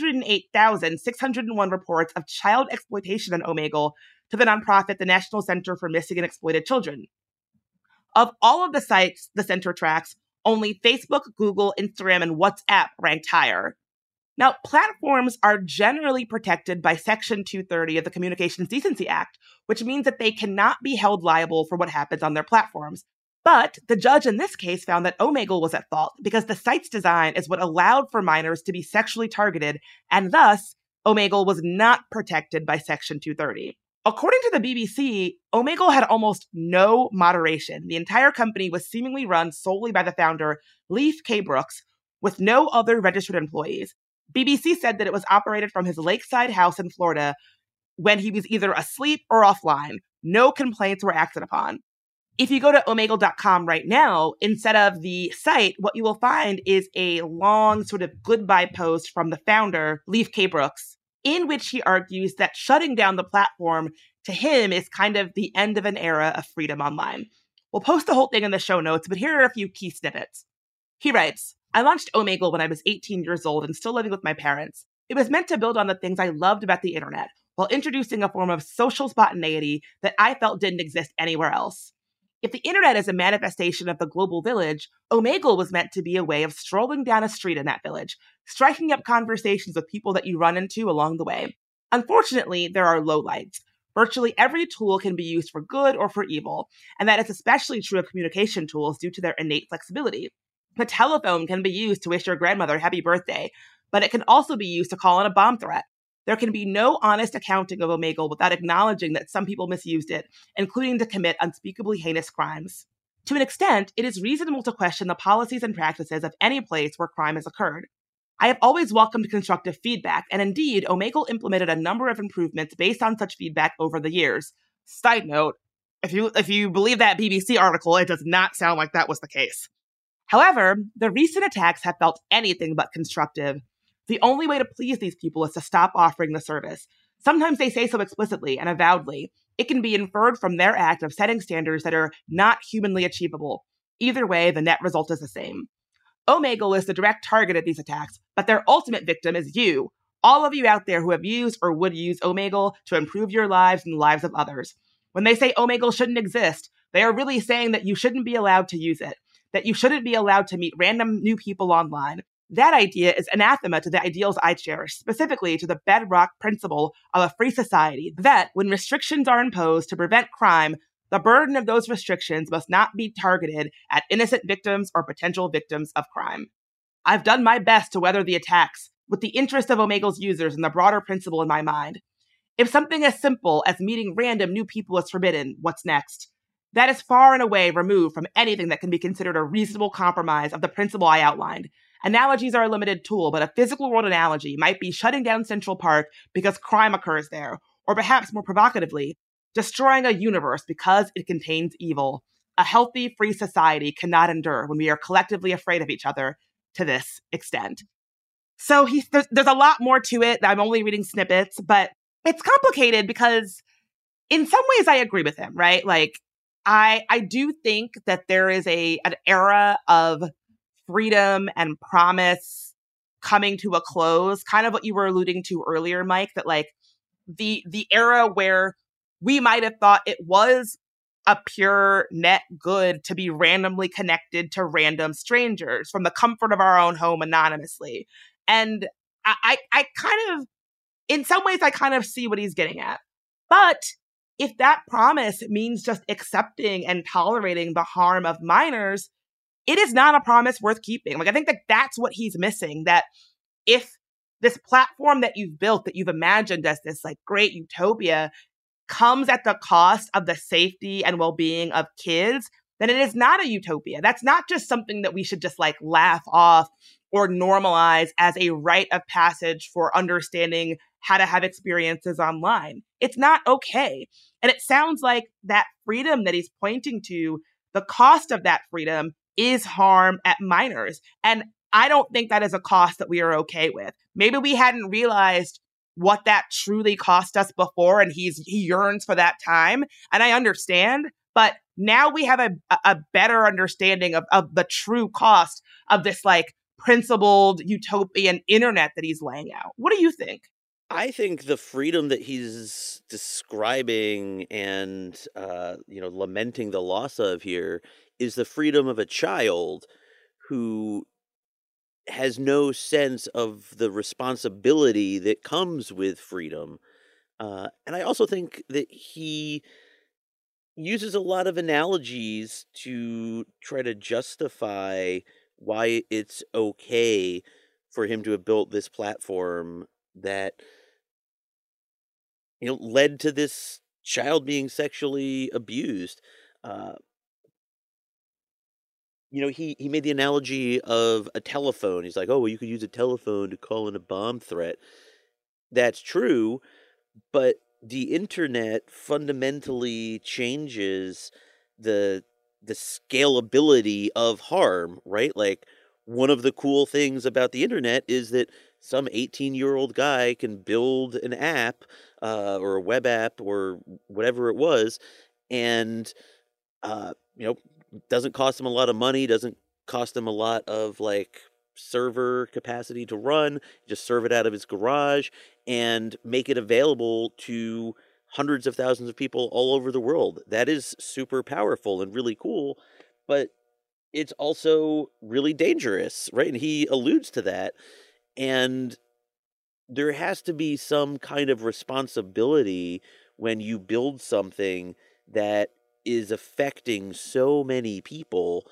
A: 608,601 reports of child exploitation on Omegle to the nonprofit, the National Center for Missing and Exploited Children. Of all of the sites the center tracks, only Facebook, Google, Instagram, and WhatsApp ranked higher. Now, platforms are generally protected by Section 230 of the Communications Decency Act, which means that they cannot be held liable for what happens on their platforms. But the judge in this case found that Omegle was at fault because the site's design is what allowed for minors to be sexually targeted, and thus, Omegle was not protected by Section 230. According to the BBC, Omegle had almost no moderation. The entire company was seemingly run solely by the founder, Leif K. Brooks, with no other registered employees. BBC said that it was operated from his lakeside house in Florida when he was either asleep or offline. No complaints were acted upon. If you go to omegle.com right now, instead of the site, what you will find is a long sort of goodbye post from the founder, Leif K. Brooks, in which he argues that shutting down the platform to him is kind of the end of an era of freedom online. We'll post the whole thing in the show notes, but here are a few key snippets. He writes, I launched Omegle when I was 18 years old and still living with my parents. It was meant to build on the things I loved about the internet, while introducing a form of social spontaneity that I felt didn't exist anywhere else. If the internet is a manifestation of the global village, Omegle was meant to be a way of strolling down a street in that village, striking up conversations with people that you run into along the way. Unfortunately, there are lowlights. Virtually every tool can be used for good or for evil, and that is especially true of communication tools due to their innate flexibility. The telephone can be used to wish your grandmother happy birthday, but it can also be used to call in a bomb threat. There can be no honest accounting of Omegle without acknowledging that some people misused it, including to commit unspeakably heinous crimes. To an extent, it is reasonable to question the policies and practices of any place where crime has occurred. I have always welcomed constructive feedback, and indeed, Omegle implemented a number of improvements based on such feedback over the years. Side note, if you believe that BBC article, it does not sound like that was the case. However, the recent attacks have felt anything but constructive. The only way to please these people is to stop offering the service. Sometimes they say so explicitly and avowedly. It can be inferred from their act of setting standards that are not humanly achievable. Either way, the net result is the same. Omegle is the direct target of these attacks, but their ultimate victim is you, all of you out there who have used or would use Omegle to improve your lives and the lives of others. When they say Omegle shouldn't exist, they are really saying that you shouldn't be allowed to use it, that you shouldn't be allowed to meet random new people online. That idea is anathema to the ideals I cherish, specifically to the bedrock principle of a free society, that when restrictions are imposed to prevent crime, the burden of those restrictions must not be targeted at innocent victims or potential victims of crime. I've done my best to weather the attacks, with the interest of Omegle's users and the broader principle in my mind. If something as simple as meeting random new people is forbidden, what's next? That is far and away removed from anything that can be considered a reasonable compromise of the principle I outlined. Analogies are a limited tool, but a physical world analogy might be shutting down Central Park because crime occurs there, or perhaps more provocatively, destroying a universe because it contains evil. A healthy, free society cannot endure when we are collectively afraid of each other to this extent. So there's a lot more to it. I'm only reading snippets, but it's complicated because in some ways I agree with him, right? Like, I do think that there is an era of freedom and promise coming to a close, kind of what you were alluding to earlier, Mike, that like the era where we might have thought it was a pure net good to be randomly connected to random strangers from the comfort of our own home anonymously. And I kind of, in some ways, I kind of see what he's getting at. But if that promise means just accepting and tolerating the harm of minors, it is not a promise worth keeping. Like, I think that that's what he's missing, that if this platform that you've built, that you've imagined as this like great utopia, comes at the cost of the safety and well-being of kids, then it is not a utopia. That's not just something that we should just like laugh off or normalize as a rite of passage for understanding how to have experiences online. It's not okay. And it sounds like that freedom that he's pointing to, the cost of that freedom is harm at minors. And I don't think that is a cost that we are okay with. Maybe we hadn't realized what that truly cost us before, and he yearns for that time. And I understand, but now we have a better understanding of the true cost of this like principled utopian internet that he's laying out. What do you think?
D: I think the freedom that he's describing and lamenting the loss of here is the freedom of a child who has no sense of the responsibility that comes with freedom. And I also think that he uses a lot of analogies to try to justify why it's okay for him to have built this platform that led to this child being sexually abused. He made the analogy of a telephone. He's like, oh, well, you could use a telephone to call in a bomb threat. That's true, but the internet fundamentally changes the scalability of harm, right? Like, one of the cool things about the internet is that some 18-year-old guy can build an app or a web app or whatever it was, and doesn't cost him a lot of money, doesn't cost him a lot of like server capacity to run, just serve it out of his garage and make it available to hundreds of thousands of people all over the world. That is super powerful and really cool, but it's also really dangerous, right? And he alludes to that. And there has to be some kind of responsibility when you build something that is affecting so many people,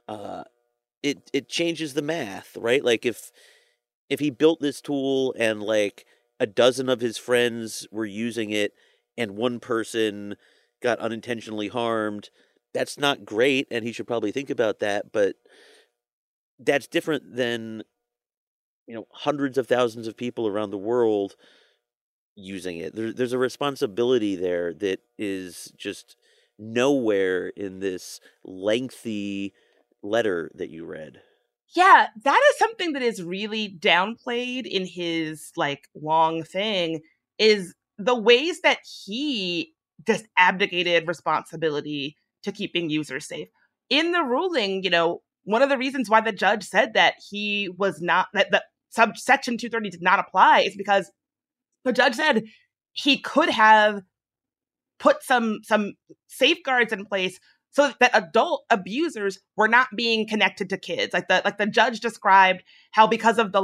D: it changes the math, right? Like if he built this tool and like a dozen of his friends were using it and one person got unintentionally harmed, that's not great, and he should probably think about that. But that's different than, hundreds of thousands of people around the world using it. There's a responsibility there that is just nowhere in this lengthy letter that you read.
A: Yeah, that is something that is really downplayed in his like long thing, is the ways that he just abdicated responsibility to keeping users safe. In the ruling, one of the reasons why the judge said that he was not, that subsection 230 did not apply, is because the judge said he could have put some safeguards in place so that adult abusers were not being connected to kids. Like the judge described how, because of the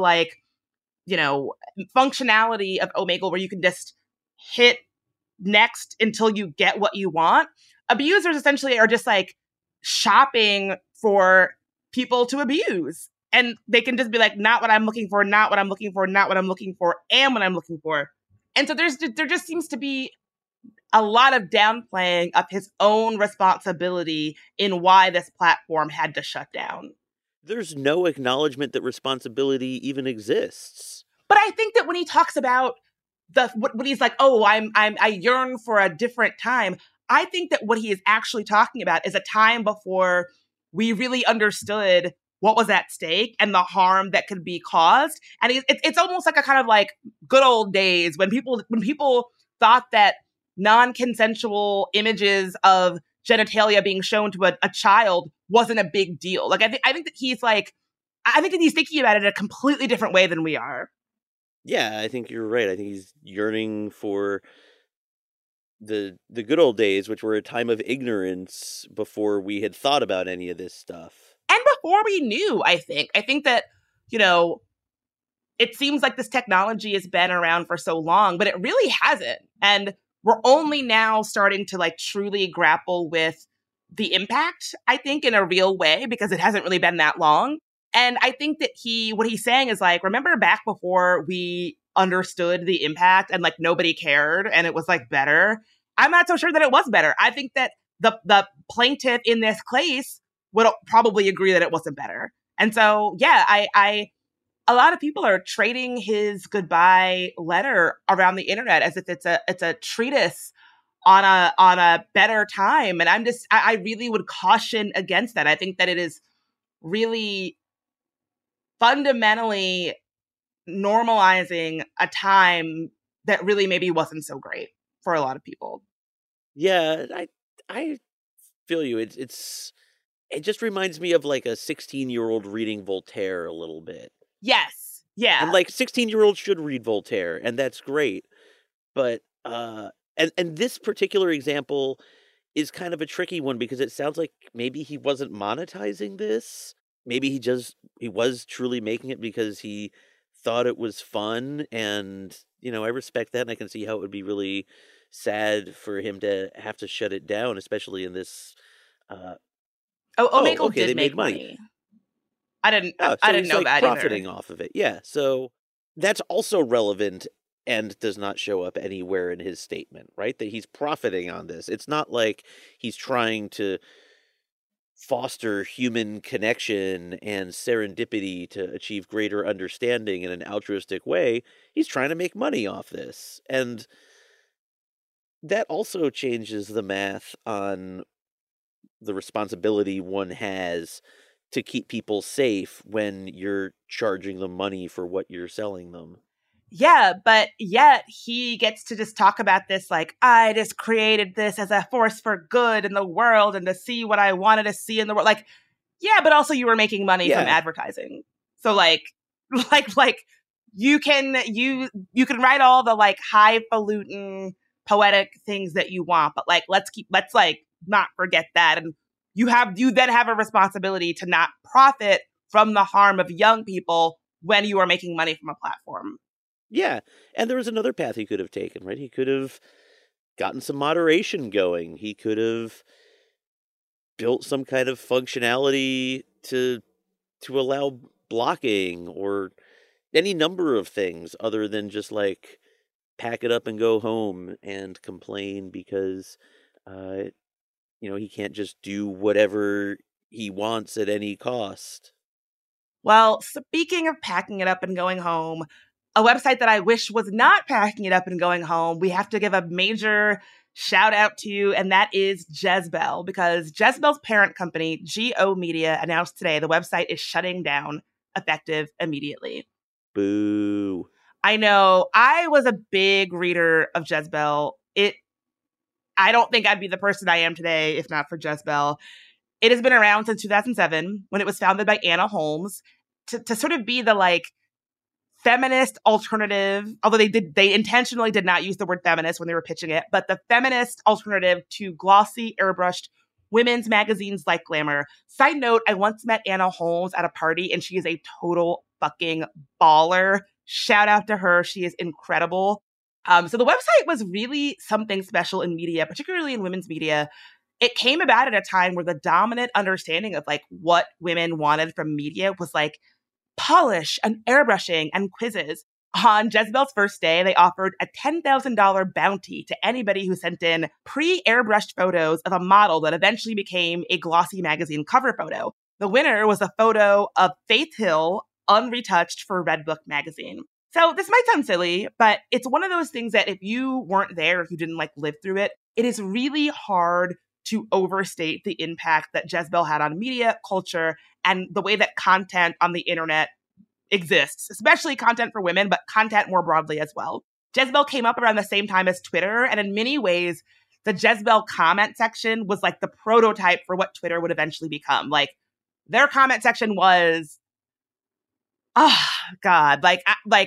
A: functionality of Omegle, where you can just hit next until you get what you want, abusers essentially are just like shopping for people to abuse. And they can just be like, not what I'm looking for, not what I'm looking for, not what I'm looking for, and what I'm looking for. And so there just seems to be a lot of downplaying of his own responsibility in why this platform had to shut down.
D: There's no acknowledgement that responsibility even exists.
A: But I think that when he talks about when he's like, oh, I yearn for a different time, I think that what he is actually talking about is a time before we really understood what was at stake and the harm that could be caused. And it's almost like a kind of like good old days when people thought that non-consensual images of genitalia being shown to a child wasn't a big deal. Like I think that he's thinking about it in a completely different way than we are.
D: Yeah, I think you're right. I think he's yearning for the good old days, which were a time of ignorance before we had thought about any of this stuff.
A: And before we knew, I think that, it seems like this technology has been around for so long, but it really hasn't. And we're only now starting to like truly grapple with the impact, I think, in a real way, because it hasn't really been that long. And I think that what he's saying is like, remember back before we understood the impact and like nobody cared and it was like better? I'm not so sure that it was better. I think that the plaintiff in this case would probably agree that it wasn't better. And so, yeah, a lot of people are trading his goodbye letter around the internet as if it's a treatise on a better time. And I really would caution against that. I think that it is really fundamentally normalizing a time that really maybe wasn't so great for a lot of people.
D: Yeah, I feel you. It just reminds me of like a 16-year-old reading Voltaire a little bit.
A: Yes. Yeah.
D: And like 16-year-olds should read Voltaire, and that's great. But and this particular example is kind of a tricky one because it sounds like maybe he wasn't monetizing this. Maybe he was truly making it because he thought it was fun, and I respect that, and I can see how it would be really sad for him to have to shut it down, especially in this.
A: Omegle
D: okay,
A: did make money. I didn't know
D: like
A: that
D: profiting
A: either.
D: off of it. Yeah, so that's also relevant and does not show up anywhere in his statement, right? That he's profiting on this. It's not like he's trying to foster human connection and serendipity to achieve greater understanding in an altruistic way. He's trying to make money off this. And that also changes the math on the responsibility one has to keep people safe when you're charging them money for what you're selling them.
A: Yeah, but yet he gets to just talk about this like, I just created this as a force for good in the world and to see what I wanted to see in the world. Like, yeah, but also you were making money from advertising. So like you can write all the like highfalutin poetic things that you want, but like let's like not forget that. And you then have a responsibility to not profit from the harm of young people when you are making money from a platform.
D: Yeah, and there was another path he could have taken, right? He could have gotten some moderation going. He could have built some kind of functionality to allow blocking or any number of things other than just like pack it up and go home and complain because he can't just do whatever he wants at any cost.
A: Well, speaking of packing it up and going home, a website that I wish was not packing it up and going home, we have to give a major shout out to, and that is Jezebel, because Jezebel's parent company, GO Media, announced today the website is shutting down effective immediately.
D: Boo.
A: I know. I was a big reader of Jezebel. I don't think I'd be the person I am today if not for Jezebel. It has been around since 2007 when it was founded by Anna Holmes to sort of be the like feminist alternative, although they intentionally did not use the word feminist when they were pitching it, but the feminist alternative to glossy, airbrushed women's magazines like Glamour. Side note, I once met Anna Holmes at a party and she is a total fucking baller. Shout out to her. She is incredible. So the website was really something special in media, particularly in women's media. It came about at a time where the dominant understanding of like what women wanted from media was like polish and airbrushing and quizzes. On Jezebel's first day, they offered a $10,000 bounty to anybody who sent in pre-airbrushed photos of a model that eventually became a glossy magazine cover photo. The winner was a photo of Faith Hill, unretouched, for Redbook magazine. So this might sound silly, but it's one of those things that if you weren't there, if you didn't like live through it, it is really hard to overstate the impact that Jezebel had on media, culture, and the way that content on the internet exists, especially content for women, but content more broadly as well. Jezebel came up around the same time as Twitter, and in many ways, the Jezebel comment section was like the prototype for what Twitter would eventually become. Like, their comment section was, oh God, I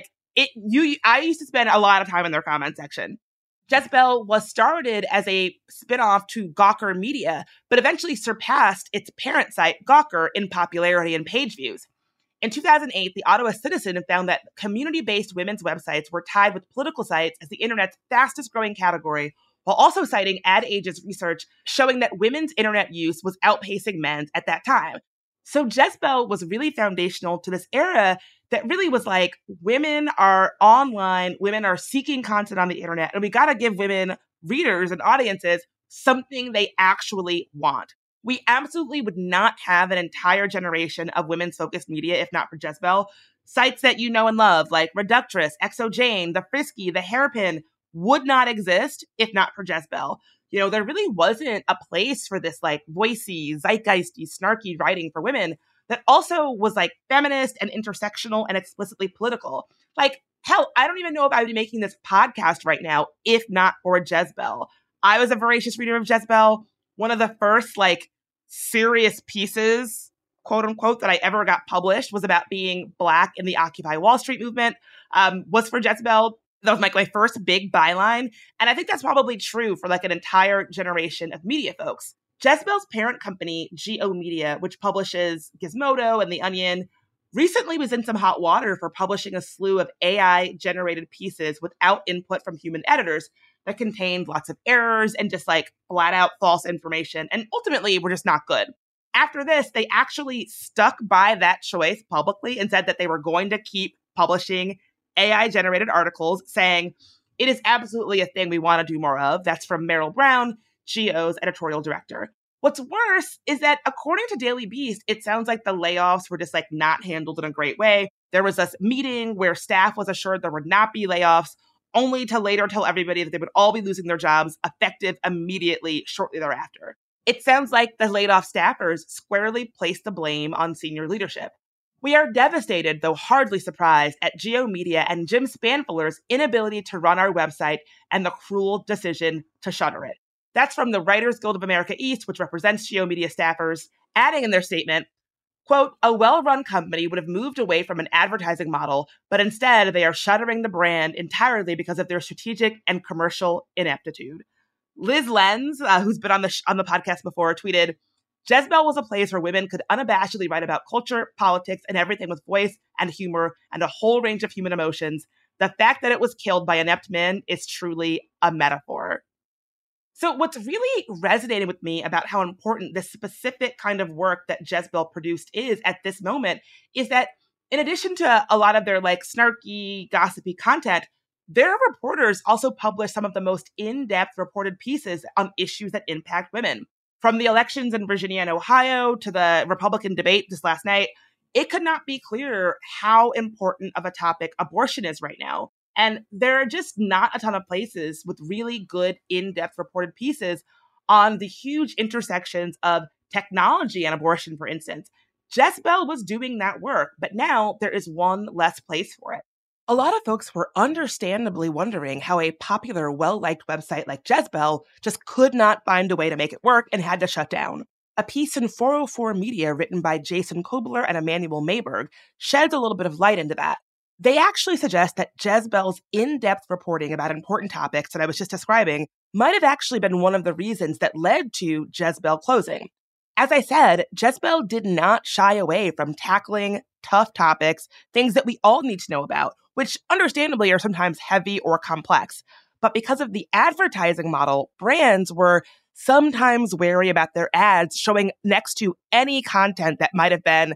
A: used to spend a lot of time in their comment section. Jezebel was started as a spinoff to Gawker Media, but eventually surpassed its parent site, Gawker, in popularity and page views. In 2008, the Ottawa Citizen found that community-based women's websites were tied with political sites as the internet's fastest-growing category, while also citing Ad Age's research showing that women's internet use was outpacing men's at that time. So Jezebel was really foundational to this era that really was like, women are online, women are seeking content on the internet, and we got to give women, readers and audiences, something they actually want. We absolutely would not have an entire generation of women's-focused media if not for Jezebel. Sites that you know and love, like Reductress, XOJane, The Frisky, The Hairpin, would not exist if not for Jezebel. You know, there really wasn't a place for this like voicey, zeitgeisty, snarky writing for women that also was like feminist and intersectional and explicitly political. Like, hell, I don't even know if I would be making this podcast right now if not for Jezebel. I was a voracious reader of Jezebel. One of the first like serious pieces, quote unquote, that I ever got published was about being Black in the Occupy Wall Street movement, was for Jezebel. That was like my first big byline. And I think that's probably true for like an entire generation of media folks. Jezebel's parent company, GO Media, which publishes Gizmodo and The Onion, recently was in some hot water for publishing a slew of AI-generated pieces without input from human editors that contained lots of errors and just like flat out false information, and ultimately were just not good. After this, they actually stuck by that choice publicly and said that they were going to keep publishing AI-generated articles, saying, it is absolutely a thing we want to do more of. That's from Meryl Brown, GO's editorial director. What's worse is that according to Daily Beast, it sounds like the layoffs were just like not handled in a great way. There was this meeting where staff was assured there would not be layoffs, only to later tell everybody that they would all be losing their jobs effective immediately shortly thereafter. It sounds like the laid off staffers squarely placed the blame on senior leadership. We are devastated, though hardly surprised, at GO Media and Jim Spanfeller's inability to run our website and the cruel decision to shutter it. That's from the Writers Guild of America East, which represents GO Media staffers, adding in their statement, quote, a well-run company would have moved away from an advertising model, but instead they are shuttering the brand entirely because of their strategic and commercial ineptitude. Liz Lenz, who's been on the podcast before, tweeted, Jezebel was a place where women could unabashedly write about culture, politics, and everything with voice and humor and a whole range of human emotions. The fact that it was killed by inept men is truly a metaphor. So what's really resonating with me about how important this specific kind of work that Jezebel produced is at this moment is that in addition to a lot of their like snarky, gossipy content, their reporters also publish some of the most in-depth reported pieces on issues that impact women. From the elections in Virginia and Ohio to the Republican debate this last night, it could not be clearer how important of a topic abortion is right now. And there are just not a ton of places with really good in-depth reported pieces on the huge intersections of technology and abortion, for instance. Jezebel was doing that work, but now there is one less place for it. A lot of folks were understandably wondering how a popular, well-liked website like Jezebel just could not find a way to make it work and had to shut down. A piece in 404 Media written by Jason Kobler and Emmanuel Mayberg sheds a little bit of light into that. They actually suggest that Jezebel's in-depth reporting about important topics that I was just describing might have actually been one of the reasons that led to Jezebel closing. As I said, Jezebel did not shy away from tackling tough topics, things that we all need to know about, which understandably are sometimes heavy or complex. But because of the advertising model, brands were sometimes wary about their ads showing next to any content that might have been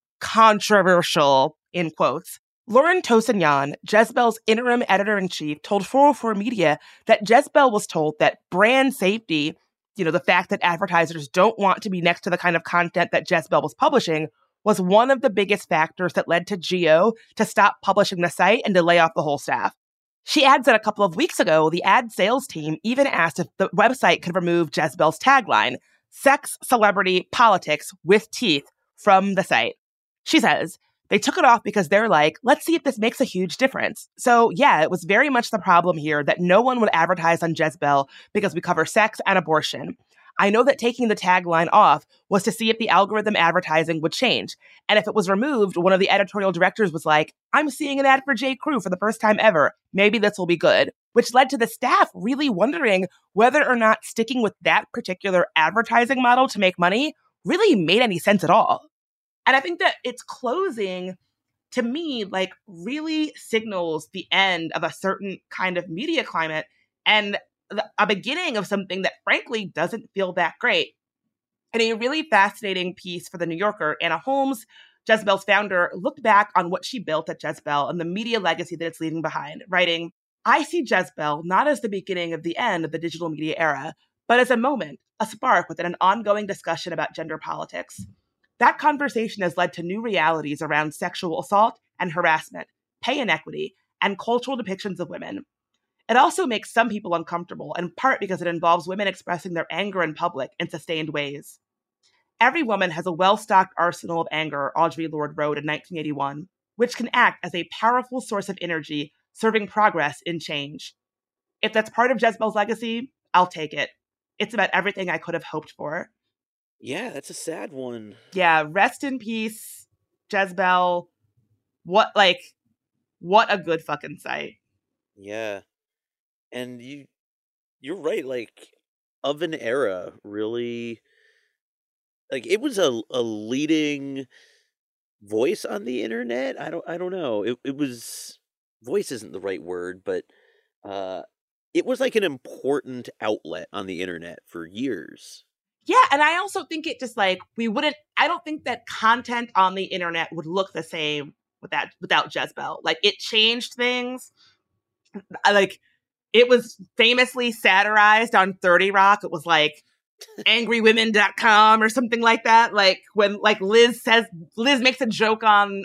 A: controversial, in quotes. Lauren Tosignan, Jezebel's interim editor-in-chief, told 404 Media that Jezebel was told that brand safety, the fact that advertisers don't want to be next to the kind of content that Jezebel was publishing, was one of the biggest factors that led to GEO to stop publishing the site and to lay off the whole staff. She adds that a couple of weeks ago, the ad sales team even asked if the website could remove Jezebel's tagline, "Sex, Celebrity, Politics with Teeth," from the site. She says, they took it off because they're like, let's see if this makes a huge difference. So yeah, it was very much the problem here that no one would advertise on Jezebel because we cover sex and abortion. I know that taking the tagline off was to see if the algorithm advertising would change. And if it was removed, one of the editorial directors was like, I'm seeing an ad for J. Crew for the first time ever. Maybe this will be good. Which led to the staff really wondering whether or not sticking with that particular advertising model to make money really made any sense at all. And I think that its closing, to me, like really signals the end of a certain kind of media climate and a beginning of something that frankly doesn't feel that great. In a really fascinating piece for The New Yorker, Anna Holmes, Jezebel's founder, looked back on what she built at Jezebel and the media legacy that it's leaving behind, writing, I see Jezebel not as the beginning of the end of the digital media era, but as a moment, a spark within an ongoing discussion about gender politics. That conversation has led to new realities around sexual assault and harassment, pay inequity, and cultural depictions of women. It also makes some people uncomfortable, in part because it involves women expressing their anger in public in sustained ways. Every woman has a well-stocked arsenal of anger, Audre Lorde wrote in 1981, which can act as a powerful source of energy, serving progress in change. If that's part of Jezebel's legacy, I'll take it. It's about everything I could have hoped for.
D: Yeah, that's a sad one.
A: Yeah, rest in peace, Jezebel. What a good fucking site.
D: Yeah. And you're right, like, of an era, really, like, it was a leading voice on the internet. I don't know. It was, voice isn't the right word, but it was like an important outlet on the internet for years.
A: Yeah, and I also think it just like I don't think that content on the internet would look the same without Jezebel. Like it changed things. Like it was famously satirized on 30 Rock. It was like angrywomen.com or something like that. Like when like Liz makes a joke on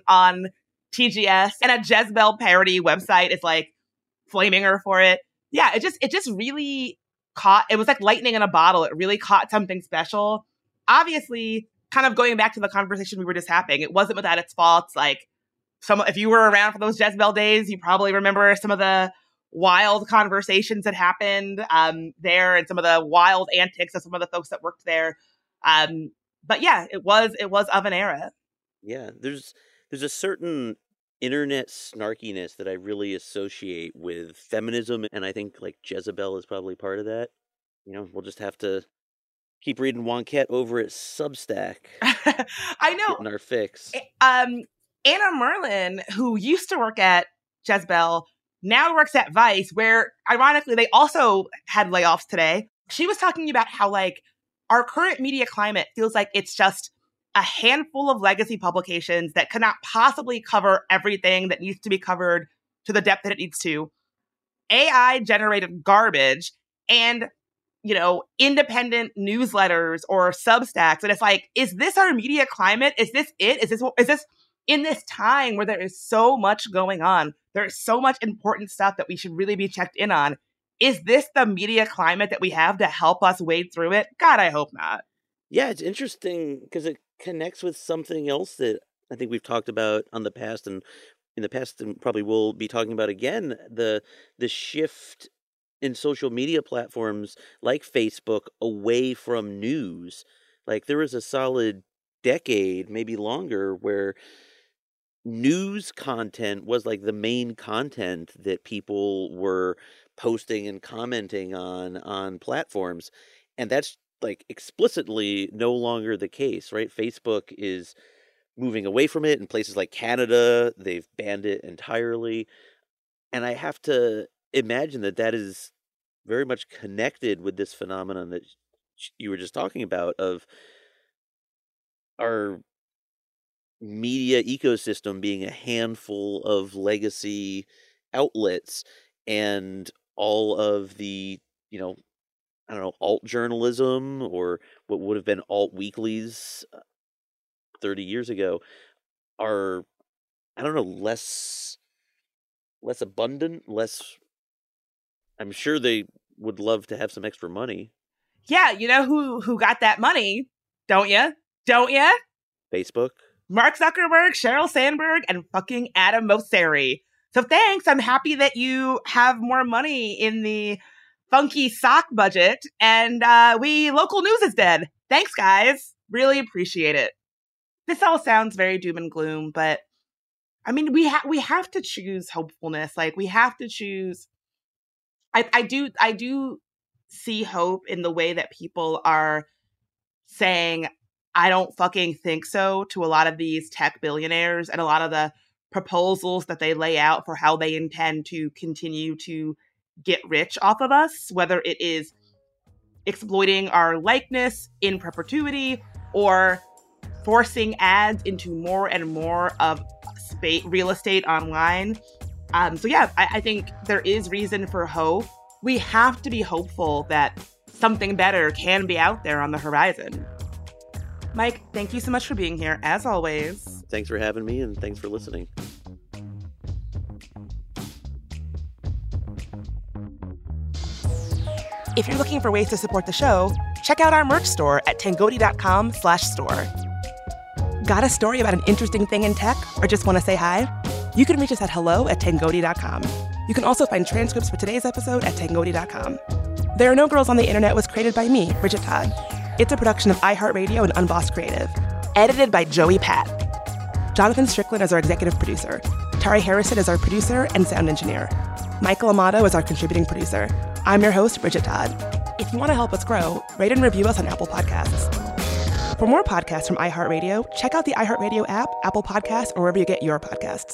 A: TGS and a Jezebel parody website is like flaming her for it. Yeah, it just really it was like lightning in a bottle. It really caught something special. Obviously, kind of going back to the conversation we were just having, it wasn't without its faults. Like if you were around for those Jezebel days, you probably remember some of the wild conversations that happened there and some of the wild antics of some of the folks that worked there. But yeah, it was of an era.
D: Yeah, there's a certain internet snarkiness that I really associate with feminism, and I think like Jezebel is probably part of that. We'll just have to keep reading Wonkette over at Substack.
A: I know.
D: Getting our fix.
A: Anna Merlin, who used to work at Jezebel, now works at Vice, where ironically they also had layoffs today. she was talking about how like our current media climate feels like it's just a handful of legacy publications that cannot possibly cover everything that needs to be covered to the depth that it needs to. AI generated garbage and, you know, independent newsletters or Substacks. And it's like, is this our media climate? Is this it? Is this in this time where there is so much going on? There's so much important stuff that we should really be checked in on. Is this the media climate that we have to help us wade through it? God, I hope not.
D: Yeah, it's interesting because it connects with something else that I think we've talked about in the past and probably will be talking about again, the shift in social media platforms like Facebook away from news. Like there was a solid decade, maybe longer, where news content was like the main content that people were posting and commenting on platforms. And that's like explicitly no longer the case, right? Facebook is moving away from it. In places like Canada, they've banned it entirely. And I have to imagine that is very much connected with this phenomenon that you were just talking about of our media ecosystem being a handful of legacy outlets and all of the, you know, I don't know, alt journalism or what would have been alt weeklies 30 years ago are, I don't know, less abundant, I'm sure they would love to have some extra money.
A: Yeah, you know who got that money, don't you?
D: Facebook.
A: Mark Zuckerberg, Sheryl Sandberg, and fucking Adam Mosseri. So thanks. I'm happy that you have more money in the funky sock budget, and local news is dead. Thanks, guys. Really appreciate it. This all sounds very doom and gloom, but I mean, we have to choose hopefulness. Like we have to choose. I do see hope in the way that people are saying, I don't fucking think so, to a lot of these tech billionaires and a lot of the proposals that they lay out for how they intend to continue to get rich off of us, whether it is exploiting our likeness in perpetuity or forcing ads into more and more of real estate online. So yeah, I think there is reason for hope. We have to be hopeful that something better can be out there on the horizon. Mike, thank you so much for being here, as always.
D: Thanks for having me, and thanks for listening.
A: If you're looking for ways to support the show, check out our merch store at tangoti.com/store. Got a story about an interesting thing in tech or just want to say hi? You can reach us at hello@tangoti.com. You can also find transcripts for today's episode at tangoti.com. There Are No Girls on the Internet was created by me, Bridget Todd. It's a production of iHeartRadio and Unbossed Creative. Edited by Joey Pat. Jonathan Strickland is our executive producer. Tari Harrison is our producer and sound engineer. Michael Amato is our contributing producer. I'm your host, Bridget Todd. If you want to help us grow, rate and review us on Apple Podcasts. For more podcasts from iHeartRadio, check out the iHeartRadio app, Apple Podcasts, or wherever you get your podcasts.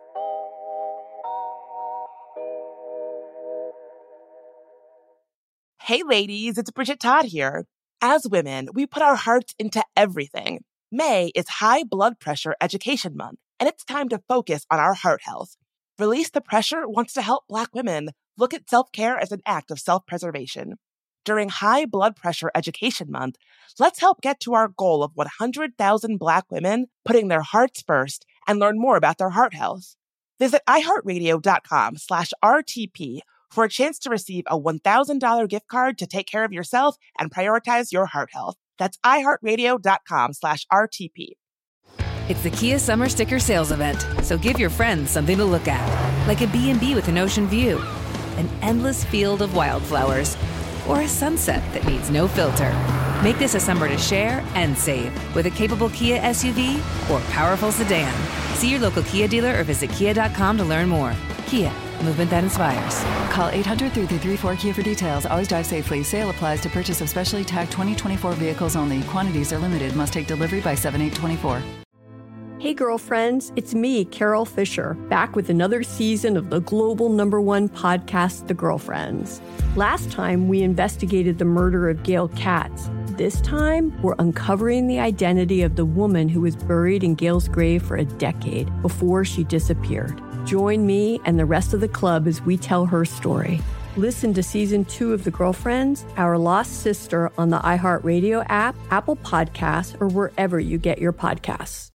A: Hey ladies, it's Bridget Todd here. As women, we put our hearts into everything. May is High Blood Pressure Education Month, and it's time to focus on our heart health. Release the Pressure wants to help Black women look at self-care as an act of self-preservation. During High Blood Pressure Education Month, let's help get to our goal of 100,000 Black women putting their hearts first and learn more about their heart health. Visit iHeartRadio.com/RTP for a chance to receive a $1,000 gift card to take care of yourself and prioritize your heart health. That's iHeartRadio.com/RTP.
F: It's the Kia Summer Sticker Sales Event, so give your friends something to look at, like a B&B with an ocean view, an endless field of wildflowers, or a sunset that needs no filter. Make this a summer to share and save with a capable Kia SUV or powerful sedan. See your local Kia dealer or visit kia.com to learn more. Kia, movement that inspires.
G: Call 800-3334-KIA for details. Always drive safely. Sale applies to purchase of specially tagged 2024 vehicles only. Quantities are limited. Must take delivery by 7/8/24.
H: Hey girlfriends, it's me, Carol Fisher, back with another season of the global #1 podcast, The Girlfriends. Last time, we investigated the murder of Gail Katz. This time, we're uncovering the identity of the woman who was buried in Gail's grave for a decade before she disappeared. Join me and the rest of the club as we tell her story. Listen to Season 2 of The Girlfriends, Our Lost Sister on the iHeartRadio app, Apple Podcasts, or wherever you get your podcasts.